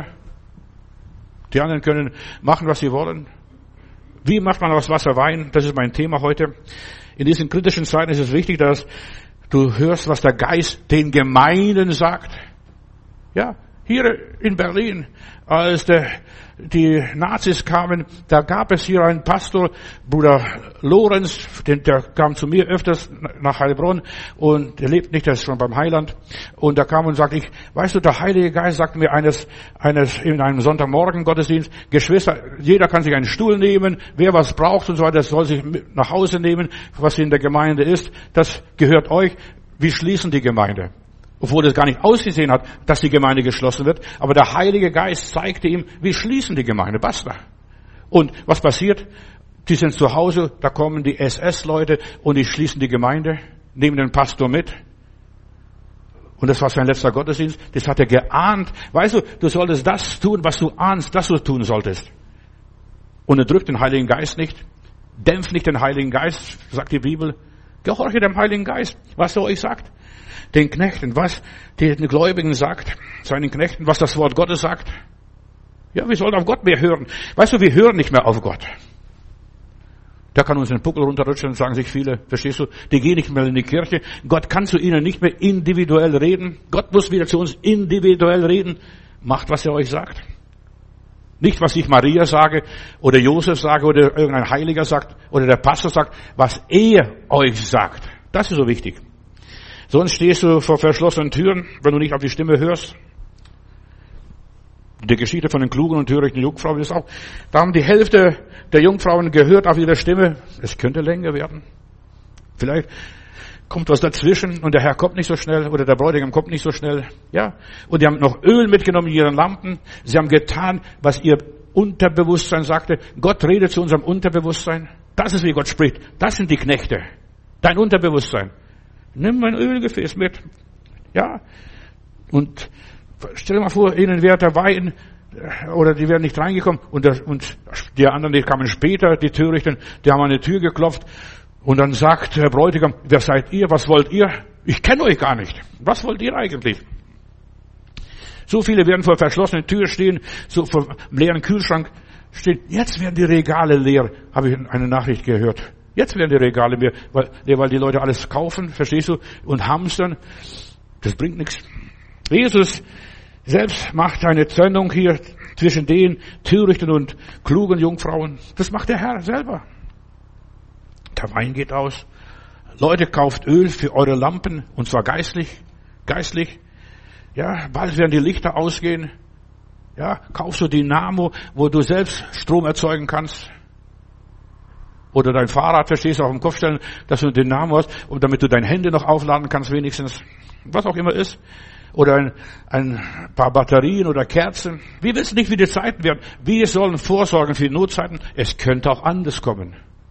Die anderen können machen, was sie wollen. Wie macht man aus Wasser Wein? Das ist mein Thema heute. In diesen kritischen Zeiten ist es wichtig, dass du hörst, was der Geist den Gemeinden sagt. Ja, hier in Berlin, als die Nazis kamen, da gab es hier einen Pastor, Bruder Lorenz, der kam zu mir öfters nach Heilbronn und der lebt nicht, der ist schon beim Heiland. Und da kam und sagte, weißt du, der Heilige Geist sagt mir eines in einem Sonntagmorgen Gottesdienst, Geschwister, jeder kann sich einen Stuhl nehmen, wer was braucht und so weiter, das soll sich nach Hause nehmen, was in der Gemeinde ist, das gehört euch. Wir schließen die Gemeinde. Obwohl es gar nicht ausgesehen hat, dass die Gemeinde geschlossen wird. Aber der Heilige Geist zeigte ihm, wir schließen die Gemeinde, basta. Und was passiert? Die sind zu Hause, da kommen die SS-Leute und die schließen die Gemeinde, nehmen den Pastor mit. Und das war sein letzter Gottesdienst. Das hat er geahnt. Weißt du, du solltest das tun, was du ahnst, dass du tun solltest. Und erdrückt den Heiligen Geist nicht. Dämpft nicht den Heiligen Geist, sagt die Bibel. Gehorche dem Heiligen Geist, was er euch sagt. Den Knechten, was den Gläubigen sagt, seinen Knechten, was das Wort Gottes sagt. Ja, wir sollen auf Gott mehr hören. Weißt du, wir hören nicht mehr auf Gott. Da kann uns ein Puckel runterrutschen, sagen sich viele, verstehst du? Die gehen nicht mehr in die Kirche. Gott kann zu ihnen nicht mehr individuell reden. Gott muss wieder zu uns individuell reden. Macht, was er euch sagt. Nicht, was ich Maria sage oder Josef sage oder irgendein Heiliger sagt oder der Pastor sagt, was er euch sagt. Das ist so wichtig. Sonst stehst du vor verschlossenen Türen, wenn du nicht auf die Stimme hörst. Die Geschichte von den klugen und törichten Jungfrauen ist auch, da haben die Hälfte der Jungfrauen gehört auf ihre Stimme. Es könnte länger werden. Vielleicht kommt was dazwischen und der Herr kommt nicht so schnell oder der Bräutigam kommt nicht so schnell. Ja. Und die haben noch Öl mitgenommen in ihren Lampen. Sie haben getan, was ihr Unterbewusstsein sagte. Gott redet zu unserem Unterbewusstsein. Das ist, wie Gott spricht. Das sind die Knechte. Dein Unterbewusstsein. Nimm mein Ölgefäß mit. Ja. Und stell dir mal vor, ihnen wäre der Wein, oder die wären nicht reingekommen, und die anderen, die kamen später, die Törichten, die haben an die Tür geklopft, und dann sagt der Bräutigam, wer seid ihr, was wollt ihr? Ich kenne euch gar nicht. Was wollt ihr eigentlich? So viele werden vor verschlossenen Tür stehen, so vor einem leeren Kühlschrank stehen. Jetzt werden die Regale leer, habe ich eine Nachricht gehört. Jetzt werden die Regale leer, weil die Leute alles kaufen, verstehst du, und hamstern. Das bringt nichts. Jesus selbst macht eine Trennung hier zwischen den törichten und klugen Jungfrauen. Das macht der Herr selber. Der Wein geht aus. Leute, kauft Öl für eure Lampen, und zwar geistlich. Ja, bald werden die Lichter ausgehen. Ja, kaufst du Dynamo, wo du selbst Strom erzeugen kannst. Oder dein Fahrrad, verstehst du, auf den Kopf stellen, dass du ein Dynamo hast, und damit du deine Hände noch aufladen kannst wenigstens. Was auch immer ist. oder ein paar Batterien oder Kerzen. Wir wissen nicht, wie die Zeiten werden. Wir sollen vorsorgen für die Notzeiten. Es könnte auch anders kommen.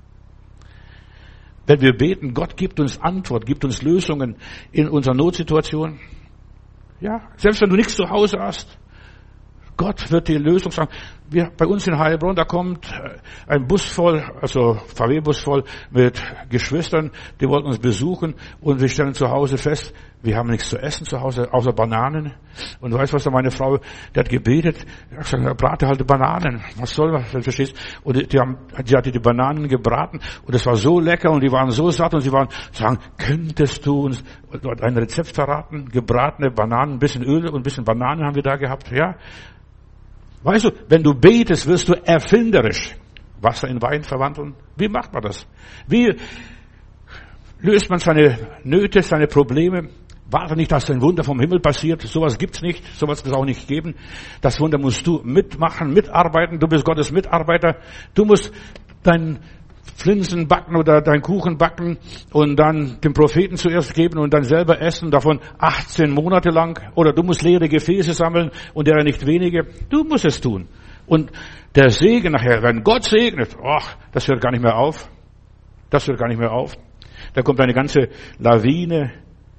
Wenn wir beten, Gott gibt uns Antwort, gibt uns Lösungen in unserer Notsituation. Ja, selbst wenn du nichts zu Hause hast, Gott wird die Lösung sagen. Bei uns in Heilbronn, da kommt ein Bus voll, also VW-Bus voll mit Geschwistern, die wollten uns besuchen und wir stellen zu Hause fest, wir haben nichts zu essen zu Hause, außer Bananen. Und du weißt, was da meine Frau, die hat gebetet, ich habe gesagt, brate halt Bananen. Was soll das, wenn du verstehst? Und die hatte die Bananen gebraten und es war so lecker und die waren so satt und sie sagen, könntest du uns ein Rezept verraten? Gebratene Bananen, ein bisschen Öl und ein bisschen Bananen haben wir da gehabt, ja. Weißt du, wenn du betest, wirst du erfinderisch Wasser in Wein verwandeln. Wie macht man das? Wie löst man seine Nöte, seine Probleme? Warte nicht, dass ein Wunder vom Himmel passiert. Sowas gibt's nicht. Sowas wird es auch nicht geben. Das Wunder musst du mitmachen, mitarbeiten. Du bist Gottes Mitarbeiter. Du musst deinen Flinsen backen oder deinen Kuchen backen und dann dem Propheten zuerst geben und dann selber essen, davon 18 Monate lang. Oder du musst leere Gefäße sammeln und derer nicht wenige. Du musst es tun. Und der Segen nachher, wenn Gott segnet, das hört gar nicht mehr auf. Das hört gar nicht mehr auf. Da kommt eine ganze Lawine,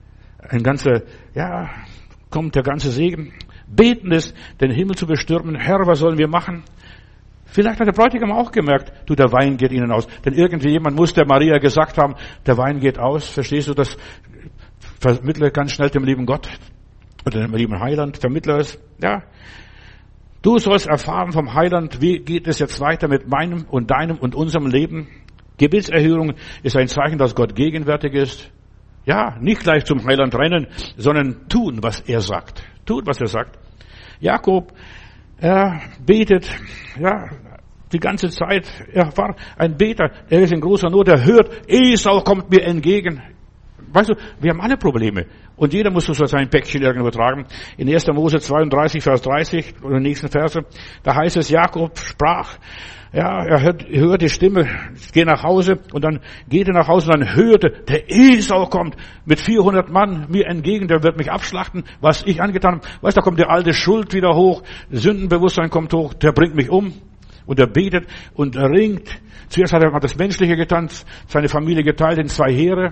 kommt der ganze Segen. Beten ist, den Himmel zu bestürmen. Herr, was sollen wir machen? Vielleicht hat der Bräutigam auch gemerkt, der Wein geht ihnen aus. Denn irgendwie jemand muss der Maria gesagt haben, der Wein geht aus. Verstehst du, das vermittle ganz schnell dem lieben Gott oder dem lieben Heiland, vermittle es. Ja. Du sollst erfahren vom Heiland, wie geht es jetzt weiter mit meinem und deinem und unserem Leben. Gebetserhörung ist ein Zeichen, dass Gott gegenwärtig ist. Ja, nicht gleich zum Heiland rennen, sondern tun, was er sagt. Tun, was er sagt. Jakob, er betet, die ganze Zeit. Er war ein Beter. Er ist in großer Not. Er hört, Esau kommt mir entgegen. Weißt du, wir haben alle Probleme. Und jeder muss so sein Päckchen irgendwo tragen. In 1. Mose 32, Vers 30, oder nächsten Verse, da heißt es, Jakob sprach, er hört die Stimme, geh nach Hause, und dann geht er nach Hause und dann hörte, der Esau kommt mit 400 Mann mir entgegen, der wird mich abschlachten, was ich angetan habe. Weißt du, da kommt die alte Schuld wieder hoch, Sündenbewusstsein kommt hoch, der bringt mich um. Und er betet und er ringt. Zuerst hat er mal das Menschliche getan, seine Familie geteilt in 2 Heere.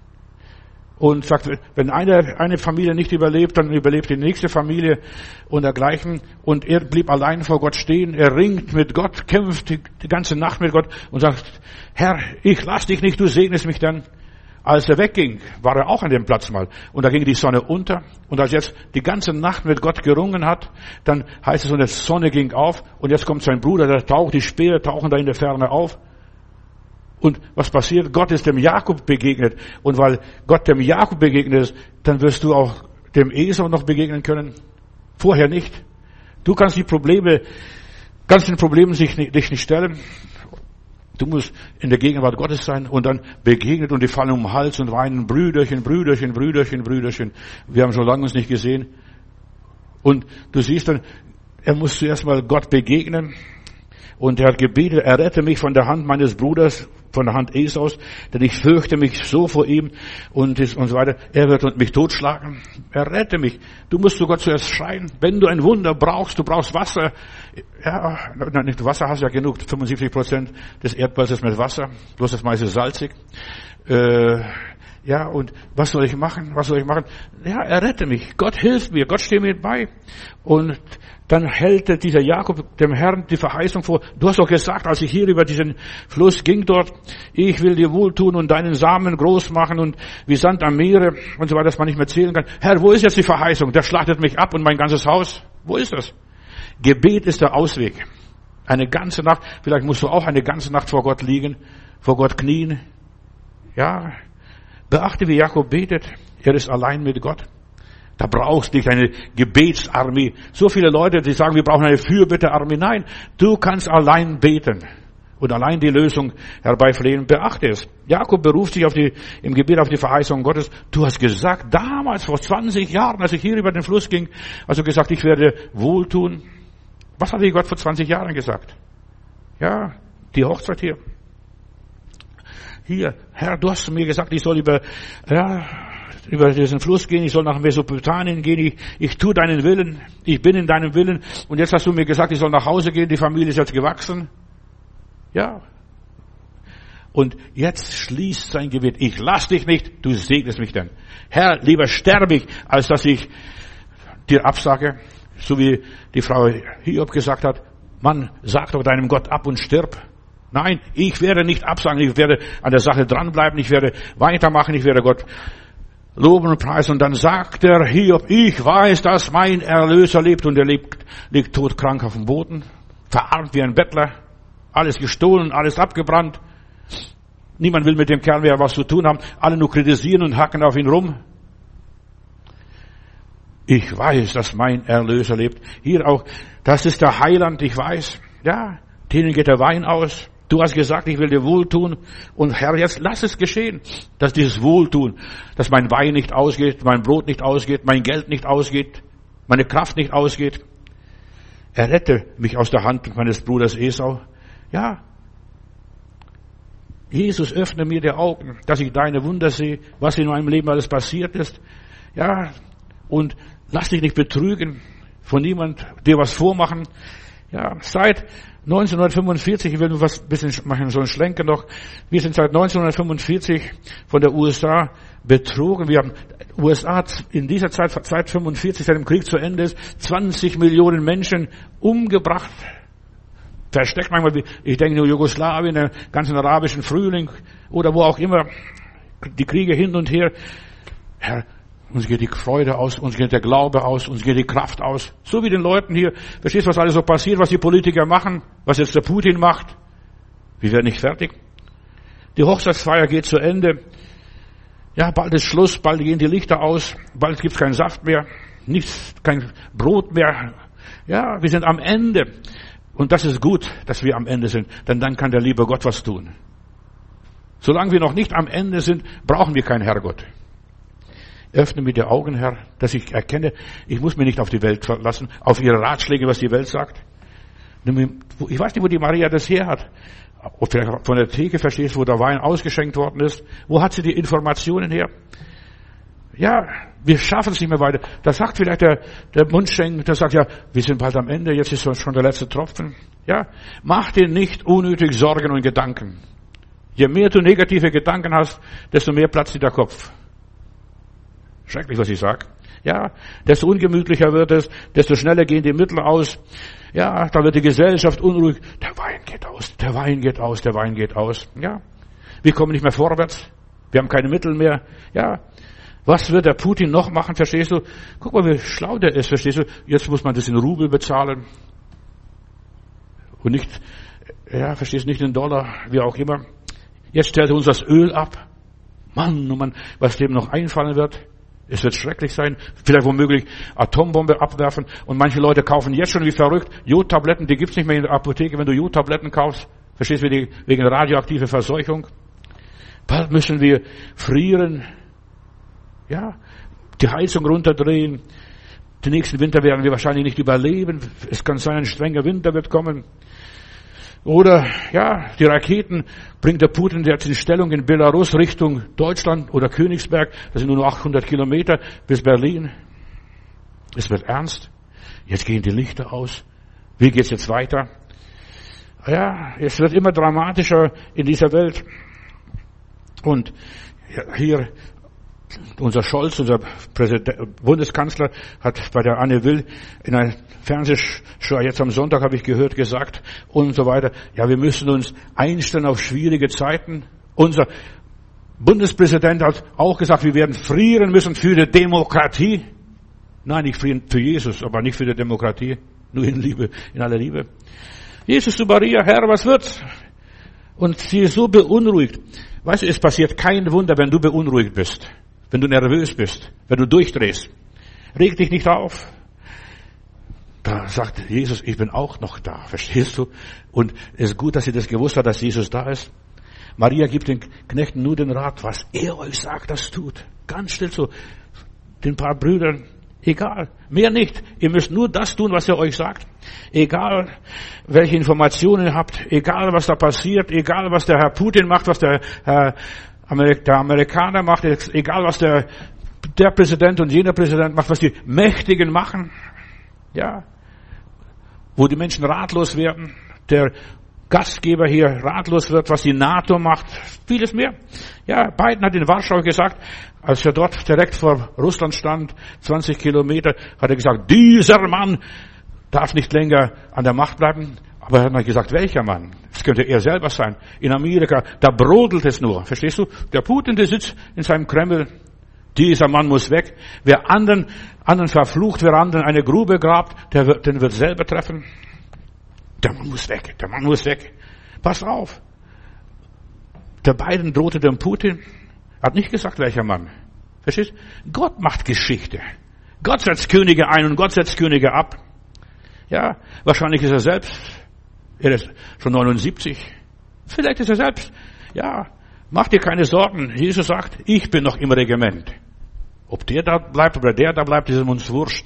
Und sagt, wenn eine Familie nicht überlebt, dann überlebt die nächste Familie und dergleichen. Und er blieb allein vor Gott stehen. Er ringt mit Gott, kämpft die ganze Nacht mit Gott und sagt, Herr, ich lass dich nicht, du segnest mich dann. Als er wegging, war er auch an dem Platz mal. Und da ging die Sonne unter. Und als er jetzt die ganze Nacht mit Gott gerungen hat, dann heißt es, und die Sonne ging auf. Und jetzt kommt sein Bruder, der taucht, die Speere tauchen da in der Ferne auf. Und was passiert? Gott ist dem Jakob begegnet. Und weil Gott dem Jakob begegnet ist, dann wirst du auch dem Esau noch begegnen können. Vorher nicht. Du kannst den Problemen dich nicht stellen. Du musst in der Gegenwart Gottes sein und dann begegnet und die fallen um den Hals und weinen, Brüderchen, Brüderchen, Brüderchen, Brüderchen. Wir haben schon lange uns nicht gesehen. Und du siehst dann, er muss zuerst mal Gott begegnen. Und er hat gebetet, errette mich von der Hand meines Bruders, von der Hand Esaus, denn ich fürchte mich so vor ihm und so weiter. Er wird mich totschlagen. Errette mich. Du musst zu Gott zuerst schreien. Wenn du ein Wunder brauchst, du brauchst Wasser. Ja, nicht Wasser hast du ja genug. 75% des Erdballs ist mit Wasser. Bloß das meiste salzig. Und was soll ich machen? Was soll ich machen? Ja, errette mich. Gott hilft mir. Gott steht mir bei. Und dann hält dieser Jakob dem Herrn die Verheißung vor. Du hast doch gesagt, als ich hier über diesen Fluss ging dort, ich will dir wohltun und deinen Samen groß machen und wie Sand am Meere und so weiter, dass man nicht mehr zählen kann. Herr, wo ist jetzt die Verheißung? Der schlachtet mich ab und mein ganzes Haus. Wo ist das? Gebet ist der Ausweg. Eine ganze Nacht, vielleicht musst du auch eine ganze Nacht vor Gott liegen, vor Gott knien. Ja, beachte, wie Jakob betet. Er ist allein mit Gott. Da brauchst du nicht eine Gebetsarmee. So viele Leute, die sagen, wir brauchen eine Fürbittearmee. Nein, du kannst allein beten und allein die Lösung herbeiflehen. Beachte es. Jakob beruft sich im Gebet auf die Verheißung Gottes. Du hast gesagt, damals vor 20 Jahren, als ich hier über den Fluss ging, hast du gesagt, ich werde wohltun. Was hat dir Gott vor 20 Jahren gesagt? Ja, die Hochzeit hier. Hier, Herr, du hast mir gesagt, ich soll über diesen Fluss gehen, ich soll nach Mesopotamien gehen, ich tue deinen Willen, ich bin in deinem Willen. Und jetzt hast du mir gesagt, ich soll nach Hause gehen, die Familie ist jetzt gewachsen. Ja. Und jetzt schließt sein Gebet, ich lass dich nicht, du segnest mich denn. Herr, lieber sterbe ich, als dass ich dir absage, so wie die Frau Hiob gesagt hat, Mann, sag doch deinem Gott ab und stirb. Nein, ich werde nicht absagen, ich werde an der Sache dranbleiben, ich werde weitermachen, ich werde Gott loben und preisen. Und dann sagt der Hiob, ich weiß, dass mein Erlöser lebt. Und er liegt todkrank auf dem Boden, verarmt wie ein Bettler, alles gestohlen, alles abgebrannt. Niemand will mit dem Kerl mehr was zu tun haben, alle nur kritisieren und hacken auf ihn rum. Ich weiß, dass mein Erlöser lebt. Hier auch, das ist der Heiland, ich weiß. Ja, denen geht der Wein aus. Du hast gesagt, ich will dir wohltun. Und Herr, jetzt lass es geschehen, dass dieses Wohltun, dass mein Wein nicht ausgeht, mein Brot nicht ausgeht, mein Geld nicht ausgeht, meine Kraft nicht ausgeht. Errette mich aus der Hand meines Bruders Esau. Ja. Jesus, öffne mir die Augen, dass ich deine Wunder sehe, was in meinem Leben alles passiert ist. Ja. Und lass dich nicht betrügen von niemand, dir was vormachen. Ja, seit 1945, ich will nur was ein bisschen machen, so ein Schlenker noch. Wir sind seit 1945 von der USA betrogen. Wir haben USA in dieser Zeit, seit 45, seit dem Krieg zu Ende ist, 20 Millionen Menschen umgebracht. Versteckt manchmal, ich denke nur Jugoslawien, den ganzen arabischen Frühling oder wo auch immer, die Kriege hin und her. Herr, uns geht die Freude aus, uns geht der Glaube aus, uns geht die Kraft aus. So wie den Leuten hier. Verstehst du, was alles so passiert, was die Politiker machen, was jetzt der Putin macht? Wir werden nicht fertig. Die Hochzeitsfeier geht zu Ende. Ja, bald ist Schluss, bald gehen die Lichter aus, bald gibt's keinen Saft mehr, nichts, kein Brot mehr. Ja, wir sind am Ende. Und das ist gut, dass wir am Ende sind, denn dann kann der liebe Gott was tun. Solange wir noch nicht am Ende sind, brauchen wir keinen Herrgott. Öffne mir die Augen, Herr, dass ich erkenne, ich muss mich nicht auf die Welt verlassen, auf ihre Ratschläge, was die Welt sagt. Ich weiß nicht, wo die Maria das her hat. Ob vielleicht von der Theke, verstehst, wo der Wein ausgeschenkt worden ist. Wo hat sie die Informationen her? Ja, wir schaffen es nicht mehr weiter. Da sagt vielleicht der Mundschenk, der sagt, ja, wir sind bald am Ende, jetzt ist schon der letzte Tropfen. Ja, mach dir nicht unnötig Sorgen und Gedanken. Je mehr du negative Gedanken hast, desto mehr platzt dir der Kopf. Schrecklich, was ich sage. Ja, desto ungemütlicher wird es, desto schneller gehen die Mittel aus. Ja, da wird die Gesellschaft unruhig. Der Wein geht aus, der Wein geht aus, der Wein geht aus. Ja, wir kommen nicht mehr vorwärts. Wir haben keine Mittel mehr. Ja, was wird der Putin noch machen, verstehst du? Guck mal, wie schlau der ist, verstehst du? Jetzt muss man das in Rubel bezahlen. Und nicht, ja, verstehst du, nicht in Dollar, wie auch immer. Jetzt stellt er uns das Öl ab. Mann, oh Mann, was dem noch einfallen wird. Es wird schrecklich sein. Vielleicht womöglich Atombombe abwerfen. Und manche Leute kaufen jetzt schon wie verrückt Jodtabletten. Die gibt's nicht mehr in der Apotheke, wenn du Jodtabletten kaufst. Verstehst du, wegen radioaktiver Verseuchung. Bald müssen wir frieren. Ja, die Heizung runterdrehen. Den nächsten Winter werden wir wahrscheinlich nicht überleben. Es kann sein, ein strenger Winter wird kommen. Oder, ja, die Raketen bringt der Putin jetzt in Stellung in Belarus Richtung Deutschland oder Königsberg. Das sind nur noch 800 Kilometer bis Berlin. Es wird ernst. Jetzt gehen die Lichter aus. Wie geht's jetzt weiter? Ja, es wird immer dramatischer in dieser Welt. Und hier unser Scholz, unser Bundeskanzler, hat bei der Anne Will in einer Fernsehshow, jetzt am Sonntag habe ich gehört, gesagt und so weiter, ja, wir müssen uns einstellen auf schwierige Zeiten. Unser Bundespräsident hat auch gesagt, wir werden frieren müssen für die Demokratie. Nein, nicht frieren für Jesus, aber nicht für die Demokratie, nur in Liebe, in aller Liebe. Jesus, du Maria, Herr, was wird's? Und sie ist so beunruhigt. Weißt du, es passiert kein Wunder, wenn du beunruhigt bist. Wenn du nervös bist, wenn du durchdrehst. Reg dich nicht auf. Da sagt Jesus, ich bin auch noch da, verstehst du? Und es ist gut, dass sie das gewusst hat, dass Jesus da ist. Maria gibt den Knechten nur den Rat, was er euch sagt, das tut. Ganz still so. Den paar Brüdern, egal, mehr nicht. Ihr müsst nur das tun, was er euch sagt. Egal, welche Informationen ihr habt, egal, was da passiert, egal, was der Herr Putin macht, was der Amerikaner macht, egal was der der Präsident und jener Präsident macht, was die Mächtigen machen. Ja. Wo die Menschen ratlos werden. Der Gastgeber hier ratlos wird, was die NATO macht. Vieles mehr. Ja, Biden hat in Warschau gesagt, als er dort direkt vor Russland stand, 20 Kilometer, hat er gesagt, dieser Mann darf nicht länger an der Macht bleiben. Aber er hat nicht gesagt, welcher Mann? Das könnte er selber sein. In Amerika, da brodelt es nur. Verstehst du? Der Putin, der sitzt in seinem Kreml. Dieser Mann muss weg. Wer anderen verflucht, wer anderen eine Grube grabt, den wird selber treffen. Der Mann muss weg. Der Mann muss weg. Pass auf. Der Biden drohte dem Putin. Hat nicht gesagt, welcher Mann. Verstehst? Gott macht Geschichte. Gott setzt Könige ein und Gott setzt Könige ab. Ja, wahrscheinlich ist er selbst. Er ist schon 79. Vielleicht ist er selbst. Ja, mach dir keine Sorgen. Jesus sagt, ich bin noch im Regiment. Ob der da bleibt oder der da bleibt, ist uns wurscht.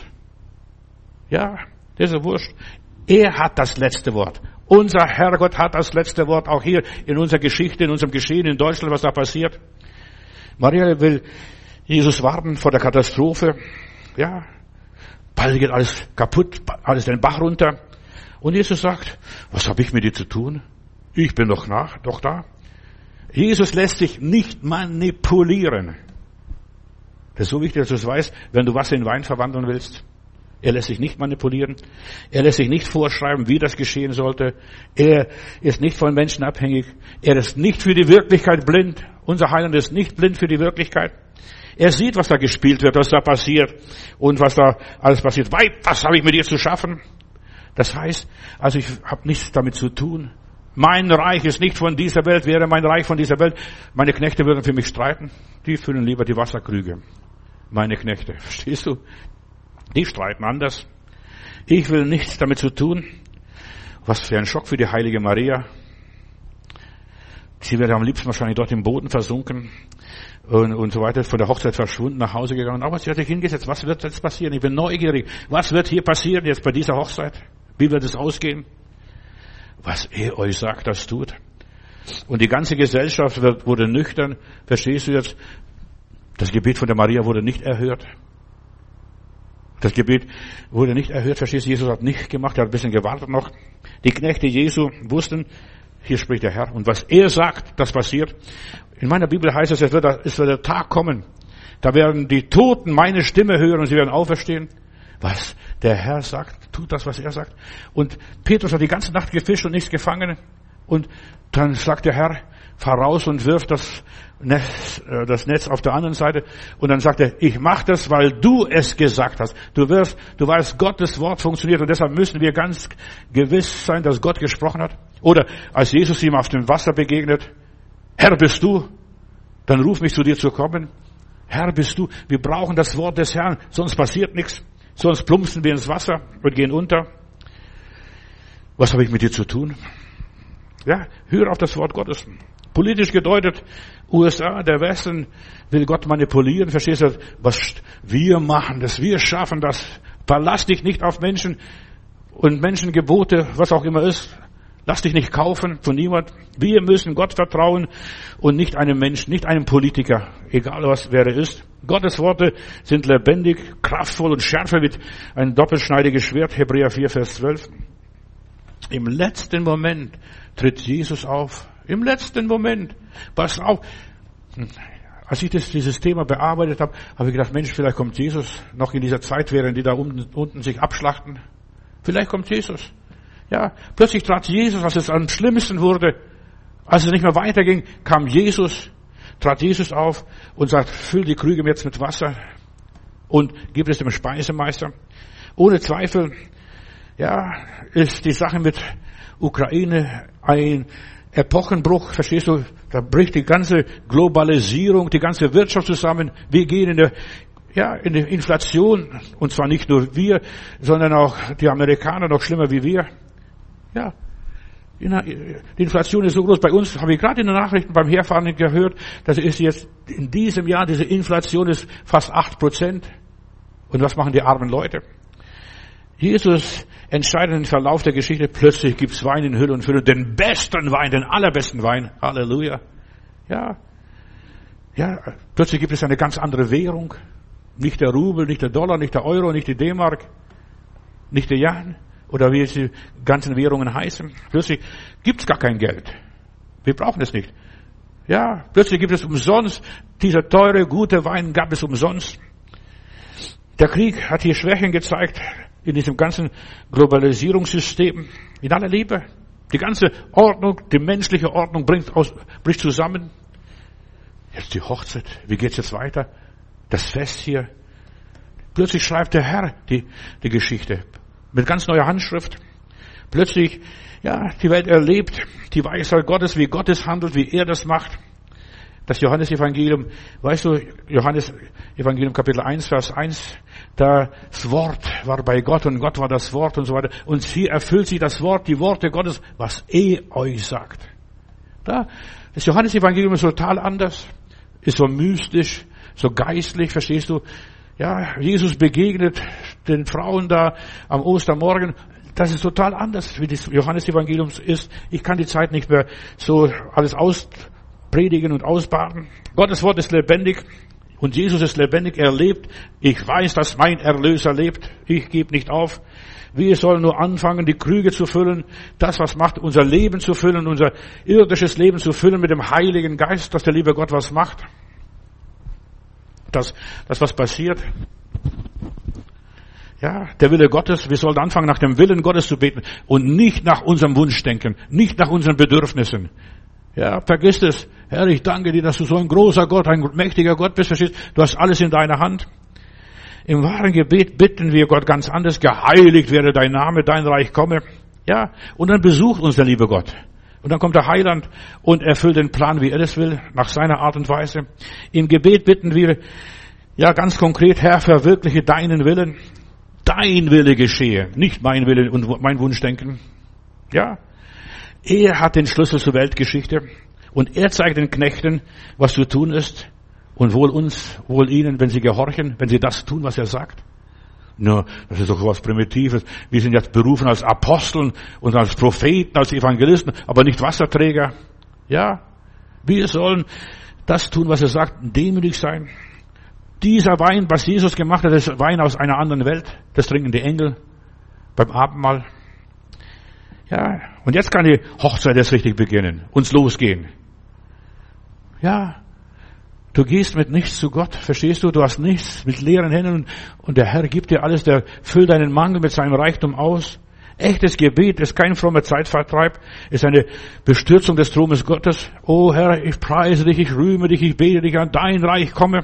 Ja, das ist wurscht. Er hat das letzte Wort. Unser Herrgott hat das letzte Wort, auch hier in unserer Geschichte, in unserem Geschehen in Deutschland, was da passiert. Maria will Jesus warnen vor der Katastrophe. Ja, bald geht alles kaputt, alles den Bach runter. Und Jesus sagt, was habe ich mit dir zu tun? Ich bin doch da. Jesus lässt sich nicht manipulieren. Das ist so wichtig, dass du es weißt, wenn du Wasser in Wein verwandeln willst. Er lässt sich nicht manipulieren. Er lässt sich nicht vorschreiben, wie das geschehen sollte. Er ist nicht von Menschen abhängig. Er ist nicht für die Wirklichkeit blind. Unser Heiland ist nicht blind für die Wirklichkeit. Er sieht, was da gespielt wird, was da passiert und was da alles passiert. Was habe ich mit dir zu schaffen? Das heißt, also ich habe nichts damit zu tun. Mein Reich ist nicht von dieser Welt. Wäre mein Reich von dieser Welt, meine Knechte würden für mich streiten. Die füllen lieber die Wasserkrüge. Meine Knechte, verstehst du? Die streiten anders. Ich will nichts damit zu tun. Was für ein Schock für die heilige Maria. Sie wäre am liebsten wahrscheinlich dort im Boden versunken und so weiter, von der Hochzeit verschwunden, nach Hause gegangen. Aber sie hat sich hingesetzt. Was wird jetzt passieren? Ich bin neugierig. Was wird hier passieren jetzt bei dieser Hochzeit? Wie wird es ausgehen? Was er euch sagt, das tut. Und die ganze Gesellschaft wurde nüchtern. Verstehst du jetzt? Das Gebet von der Maria wurde nicht erhört. Das Gebet wurde nicht erhört, verstehst du? Jesus hat nicht gemacht, er hat ein bisschen gewartet noch. Die Knechte Jesu wussten, hier spricht der Herr. Und was er sagt, das passiert. In meiner Bibel heißt es, es wird der Tag kommen. Da werden die Toten meine Stimme hören und sie werden auferstehen. Was der Herr sagt, tut das, was er sagt. Und Petrus hat die ganze Nacht gefischt und nichts gefangen. Und dann sagt der Herr, fahr raus und wirf das Netz auf der anderen Seite. Und dann sagt er, ich mache das, weil du es gesagt hast. Du weißt, Gottes Wort funktioniert und deshalb müssen wir ganz gewiss sein, dass Gott gesprochen hat. Oder als Jesus ihm auf dem Wasser begegnet, Herr, bist du? Dann ruf mich zu dir zu kommen. Herr, bist du? Wir brauchen das Wort des Herrn, sonst passiert nichts. Sonst plumpsen wir ins Wasser und gehen unter. Was habe ich mit dir zu tun? Ja, höre auf das Wort Gottes. Politisch gedeutet, USA, der Westen will Gott manipulieren. Verstehst du, was wir machen, dass wir schaffen das. Verlass dich nicht auf Menschen und Menschengebote, was auch immer ist. Lass dich nicht kaufen von niemand. Wir müssen Gott vertrauen und nicht einem Menschen, nicht einem Politiker, egal wer er ist. Gottes Worte sind lebendig, kraftvoll und schärfer wie ein doppelschneidiges Schwert. Hebräer 4, Vers 12. Im letzten Moment tritt Jesus auf. Im letzten Moment. Pass auf. Als ich dieses Thema bearbeitet habe, habe ich gedacht, Mensch, vielleicht kommt Jesus noch in dieser Zeit, während die da unten sich abschlachten. Vielleicht kommt Jesus. Ja, plötzlich trat Jesus, als es am schlimmsten wurde, als es nicht mehr weiterging, kam Jesus, trat Jesus auf und sagt, füll die Krüge jetzt mit Wasser und gib es dem Speisemeister. Ohne Zweifel, ja, ist die Sache mit Ukraine ein Epochenbruch, verstehst du? Da bricht die ganze Globalisierung, die ganze Wirtschaft zusammen. Wir gehen in die Inflation, und zwar nicht nur wir, sondern auch die Amerikaner, noch schlimmer wie wir. Ja, die Inflation ist so groß. Bei uns habe ich gerade in den Nachrichten beim Herfahren gehört, dass es jetzt in diesem Jahr, diese Inflation ist fast 8%. Und was machen die armen Leute? Jesus entscheidet im Verlauf der Geschichte, plötzlich gibt's Wein in Hülle und Fülle, den besten Wein, den allerbesten Wein. Halleluja. Ja, plötzlich gibt es eine ganz andere Währung. Nicht der Rubel, nicht der Dollar, nicht der Euro, nicht die D-Mark, nicht der Jan oder wie die ganzen Währungen heißen. Plötzlich gibt's gar kein Geld. Wir brauchen es nicht. Ja, plötzlich gibt es umsonst. Dieser teure, gute Wein gab es umsonst. Der Krieg hat hier Schwächen gezeigt in diesem ganzen Globalisierungssystem. In aller Liebe. Die ganze Ordnung, die menschliche Ordnung bricht zusammen. Jetzt die Hochzeit. Wie geht's jetzt weiter? Das Fest hier. Plötzlich schreibt der Herr die Geschichte. Mit ganz neuer Handschrift. Plötzlich, ja, die Welt erlebt die Weisheit Gottes, wie Gott es handelt, wie er das macht. Das Johannesevangelium, weißt du, Johannesevangelium Kapitel 1, Vers 1, das Wort war bei Gott und Gott war das Wort und so weiter. Und hier erfüllt sich das Wort, die Worte Gottes, was euch sagt. Das Johannesevangelium ist total anders, ist so mystisch, so geistlich, verstehst du? Ja, Jesus begegnet den Frauen da am Ostermorgen. Das ist total anders, wie das Johannesevangelium ist. Ich kann die Zeit nicht mehr so alles auspredigen und ausbaden. Gottes Wort ist lebendig und Jesus ist lebendig. Er lebt. Ich weiß, dass mein Erlöser lebt. Ich gebe nicht auf. Wir sollen nur anfangen, die Krüge zu füllen. Das, was macht, unser Leben zu füllen, unser irdisches Leben zu füllen mit dem Heiligen Geist, dass der liebe Gott was macht. Das was passiert. Ja, der Wille Gottes, wir sollten anfangen, nach dem Willen Gottes zu beten und nicht nach unserem Wunschdenken, nicht nach unseren Bedürfnissen. Ja, vergiss es. Herr, ich danke dir, dass du so ein großer Gott, ein mächtiger Gott bist, verstehst? Du hast alles in deiner Hand. Im wahren Gebet bitten wir Gott ganz anders, geheiligt werde dein Name, dein Reich komme. Ja, und dann besucht uns der liebe Gott. Und dann kommt der Heiland und erfüllt den Plan, wie er es will, nach seiner Art und Weise. Im Gebet bitten wir, ja, ganz konkret, Herr, verwirkliche deinen Willen. Dein Wille geschehe, nicht mein Wille und mein Wunschdenken. Ja, er hat den Schlüssel zur Weltgeschichte und er zeigt den Knechten, was zu tun ist und wohl uns, wohl ihnen, wenn sie gehorchen, wenn sie das tun, was er sagt. Nur, das ist doch was Primitives. Wir sind jetzt berufen als Aposteln und als Propheten, als Evangelisten, aber nicht Wasserträger. Ja, wir sollen das tun, was er sagt, demütig sein. Dieser Wein, was Jesus gemacht hat, ist Wein aus einer anderen Welt. Das trinken die Engel beim Abendmahl. Ja, und jetzt kann die Hochzeit erst richtig beginnen, uns losgehen. Ja, du gehst mit nichts zu Gott, verstehst du? Du hast nichts mit leeren Händen und der Herr gibt dir alles, der füllt deinen Mangel mit seinem Reichtum aus. Echtes Gebet ist kein frommer Zeitvertreib, ist eine Bestürzung des Thrones Gottes. Oh Herr, ich preise dich, ich rühme dich, ich bete dich an, dein Reich komme.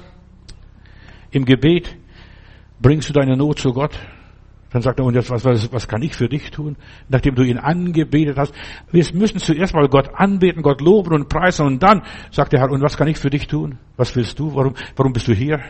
Im Gebet bringst du deine Not zu Gott. Dann sagt er, und jetzt, was kann ich für dich tun? Nachdem du ihn angebetet hast. Wir müssen zuerst mal Gott anbeten, Gott loben und preisen und dann sagt der Herr, und was kann ich für dich tun? Was willst du? Warum bist du hier?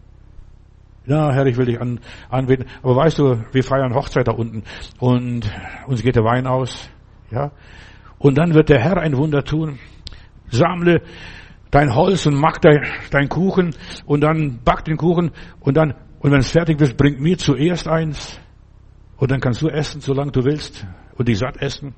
Ja, Herr, ich will dich anbeten. Aber weißt du, wir feiern Hochzeit da unten und uns geht der Wein aus. Ja. Und dann wird der Herr ein Wunder tun. Sammle dein Holz und mach dein Kuchen und dann back den Kuchen und wenn es fertig ist, bring mir zuerst eins und dann kannst du essen, solange du willst und dich satt essen.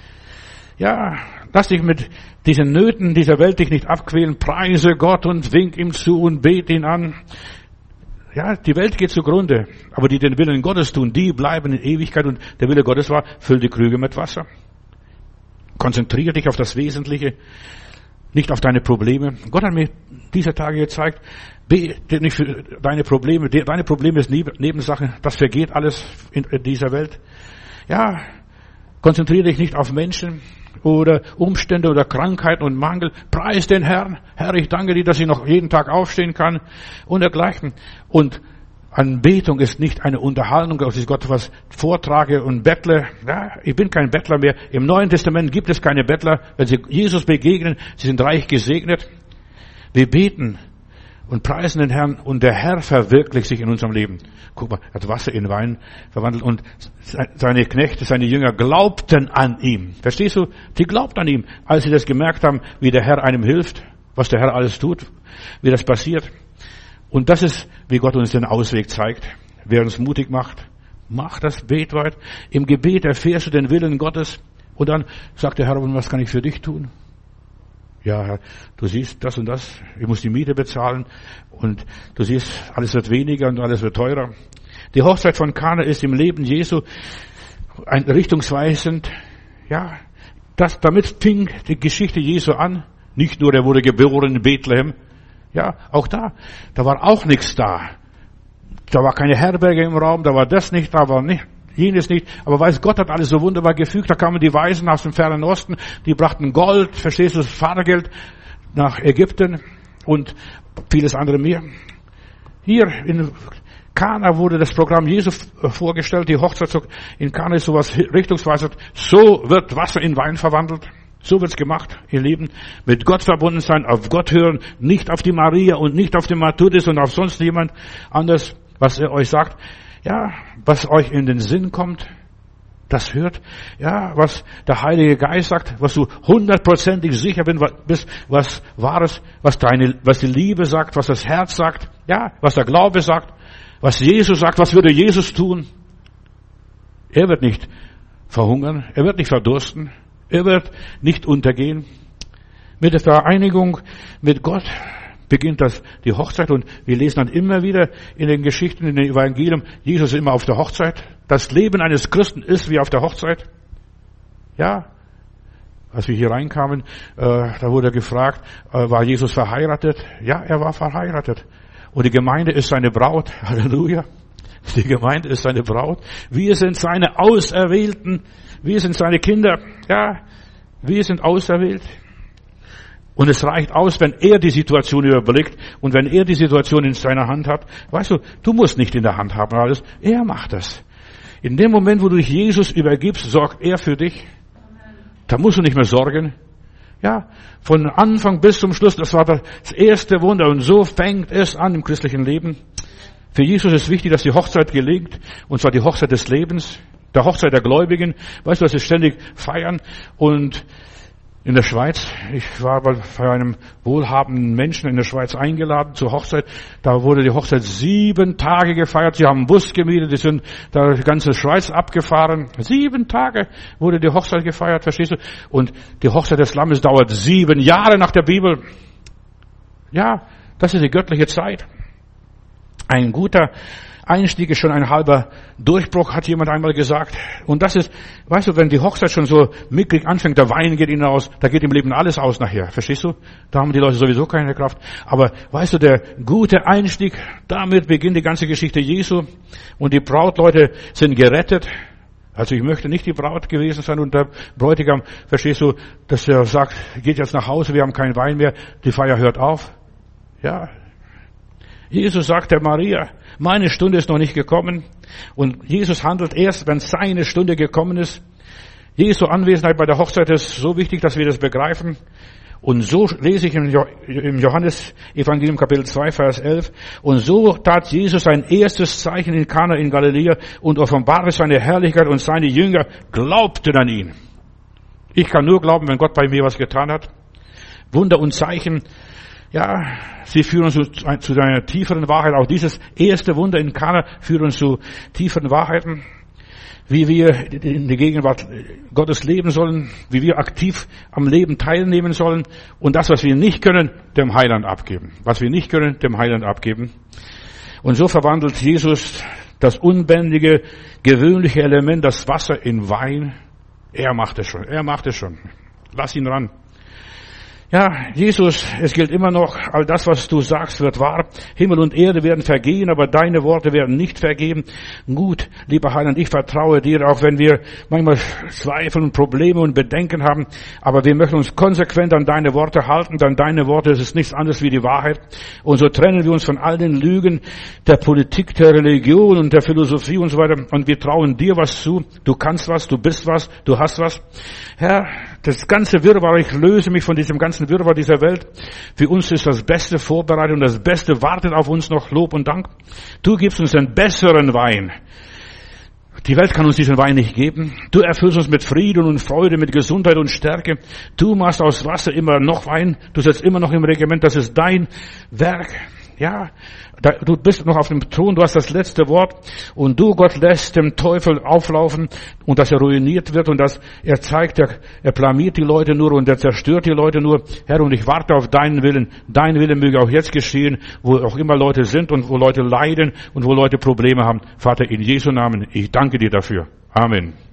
Ja, lass dich mit diesen Nöten dieser Welt dich nicht abquälen, preise Gott und wink ihm zu und bete ihn an. Ja, die Welt geht zugrunde, aber die den Willen Gottes tun, die bleiben in Ewigkeit und der Wille Gottes war, füll die Krüge mit Wasser. Konzentriere dich auf das Wesentliche. Nicht auf deine Probleme. Gott hat mir dieser Tage gezeigt, bete nicht für deine Probleme. Deine Probleme ist Nebensache. Das vergeht alles in dieser Welt. Ja, konzentriere dich nicht auf Menschen oder Umstände oder Krankheiten und Mangel. Preis den Herrn. Herr, ich danke dir, dass ich noch jeden Tag aufstehen kann und dergleichen. Und Anbetung ist nicht eine Unterhaltung, dass ich Gott was vortrage und bettle. Ja, ich bin kein Bettler mehr. Im Neuen Testament gibt es keine Bettler. Wenn sie Jesus begegnen, sie sind reich gesegnet. Wir beten und preisen den Herrn und der Herr verwirklicht sich in unserem Leben. Guck mal, er hat Wasser in Wein verwandelt und seine Knechte, seine Jünger glaubten an ihm. Verstehst du? Die glaubten an ihm, als sie das gemerkt haben, wie der Herr einem hilft, was der Herr alles tut, wie das passiert. Und das ist, wie Gott uns den Ausweg zeigt, wer uns mutig macht. Mach das, bet weit. Im Gebet erfährst du den Willen Gottes und dann sagt der Herr, was kann ich für dich tun? Ja, du siehst das und das, ich muss die Miete bezahlen und du siehst, alles wird weniger und alles wird teurer. Die Hochzeit von Kana ist im Leben Jesu ein richtungsweisend, ja, damit fing die Geschichte Jesu an. Nicht nur, er wurde geboren in Bethlehem. Ja, auch da war auch nichts da. Da war keine Herberge im Raum, da war das nicht, da war nicht, jenes nicht. Aber weiß Gott hat alles so wunderbar gefügt. Da kamen die Weisen aus dem fernen Osten, die brachten Gold, verstehst du, das Fahrgeld nach Ägypten und vieles andere mehr. Hier in Kana wurde das Programm Jesu vorgestellt, die Hochzeit in Kana ist sowas richtungsweisend. So wird Wasser in Wein verwandelt. So wird's gemacht, ihr Lieben. Mit Gott verbunden sein, auf Gott hören, nicht auf die Maria und nicht auf den Matthäus und auf sonst jemand anders, was er euch sagt. Ja, was euch in den Sinn kommt, das hört. Ja, was der Heilige Geist sagt, was du 100%ig sicher bist, was Wahres, was die Liebe sagt, was das Herz sagt, ja, was der Glaube sagt, was Jesus sagt, was würde Jesus tun. Er wird nicht verhungern, er wird nicht verdursten. Er wird nicht untergehen. Mit der Vereinigung mit Gott beginnt die Hochzeit und wir lesen dann immer wieder in den Geschichten, in den Evangelium, Jesus ist immer auf der Hochzeit. Das Leben eines Christen ist wie auf der Hochzeit. Ja, als wir hier reinkamen, da wurde gefragt, war Jesus verheiratet? Ja, er war verheiratet. Und die Gemeinde ist seine Braut. Halleluja. Die Gemeinde ist seine Braut. Wir sind seine Auserwählten. Wir sind seine Kinder. Ja, wir sind auserwählt. Und es reicht aus, wenn er die Situation überblickt und wenn er die Situation in seiner Hand hat. Weißt du musst nicht in der Hand haben alles. Er macht das. In dem Moment, wo du dich Jesus übergibst, sorgt er für dich. Da musst du nicht mehr sorgen. Ja, von Anfang bis zum Schluss, das war das erste Wunder. Und so fängt es an im christlichen Leben. Für Jesus ist wichtig, dass die Hochzeit gelingt. Und zwar die Hochzeit des Lebens. Der Hochzeit der Gläubigen. Weißt du, was sie ständig feiern? Und in der Schweiz, ich war bei einem wohlhabenden Menschen in der Schweiz eingeladen zur Hochzeit. Da wurde die Hochzeit 7 Tage gefeiert. Sie haben einen Bus gemietet, die sind da die ganze Schweiz abgefahren. 7 Tage wurde die Hochzeit gefeiert, verstehst du? Und die Hochzeit des Lammes dauert 7 Jahre nach der Bibel. Ja, das ist die göttliche Zeit. Ein guter Einstieg ist schon ein halber Durchbruch, hat jemand einmal gesagt. Und das ist, weißt du, wenn die Hochzeit schon so mickrig anfängt, der Wein geht ihnen aus, da geht im Leben alles aus nachher. Verstehst du? Da haben die Leute sowieso keine Kraft. Aber weißt du, der gute Einstieg, damit beginnt die ganze Geschichte Jesu. Und die Brautleute sind gerettet. Also ich möchte nicht die Braut gewesen sein und der Bräutigam, verstehst du, dass er sagt, geht jetzt nach Hause, wir haben keinen Wein mehr, die Feier hört auf. Ja. Jesus sagt der Maria, meine Stunde ist noch nicht gekommen. Und Jesus handelt erst, wenn seine Stunde gekommen ist. Jesu Anwesenheit bei der Hochzeit ist so wichtig, dass wir das begreifen. Und so lese ich im Johannes-Evangelium Kapitel 2, Vers 11. Und so tat Jesus sein erstes Zeichen in Kana in Galiläa und offenbarte seine Herrlichkeit und seine Jünger glaubten an ihn. Ich kann nur glauben, wenn Gott bei mir was getan hat. Wunder und Zeichen. Ja, sie führen uns zu einer tieferen Wahrheit. Auch dieses erste Wunder in Kana führt uns zu tieferen Wahrheiten. Wie wir in der Gegenwart Gottes leben sollen, wie wir aktiv am Leben teilnehmen sollen und das, was wir nicht können, dem Heiland abgeben. Was wir nicht können, dem Heiland abgeben. Und so verwandelt Jesus das unbändige, gewöhnliche Element, das Wasser, in Wein. Er macht es schon. Er macht es schon. Lass ihn ran. Ja, Jesus, es gilt immer noch, all das, was du sagst, wird wahr. Himmel und Erde werden vergehen, aber deine Worte werden nicht vergehen. Gut, lieber Heiland, ich vertraue dir, auch wenn wir manchmal Zweifel und Probleme und Bedenken haben. Aber wir möchten uns konsequent an deine Worte halten, denn deine Worte, es ist nichts anderes wie die Wahrheit. Und so trennen wir uns von all den Lügen der Politik, der Religion und der Philosophie und so weiter. Und wir trauen dir was zu. Du kannst was, du bist was, du hast was. Herr, das ganze Wirrwarr, ich löse mich von diesem ganzen Wirrwarr dieser Welt. Für uns ist das Beste vorbereitet und das Beste wartet auf uns noch. Lob und Dank. Du gibst uns einen besseren Wein. Die Welt kann uns diesen Wein nicht geben. Du erfüllst uns mit Frieden und Freude, mit Gesundheit und Stärke. Du machst aus Wasser immer noch Wein. Du setzt immer noch im Regiment. Das ist dein Werk. Ja, du bist noch auf dem Thron, du hast das letzte Wort und du, Gott, lässt dem Teufel auflaufen und dass er ruiniert wird und dass er zeigt, er blamiert die Leute nur und er zerstört die Leute nur. Herr, und ich warte auf deinen Willen. Dein Wille möge auch jetzt geschehen, wo auch immer Leute sind und wo Leute leiden und wo Leute Probleme haben. Vater, in Jesu Namen, ich danke dir dafür. Amen.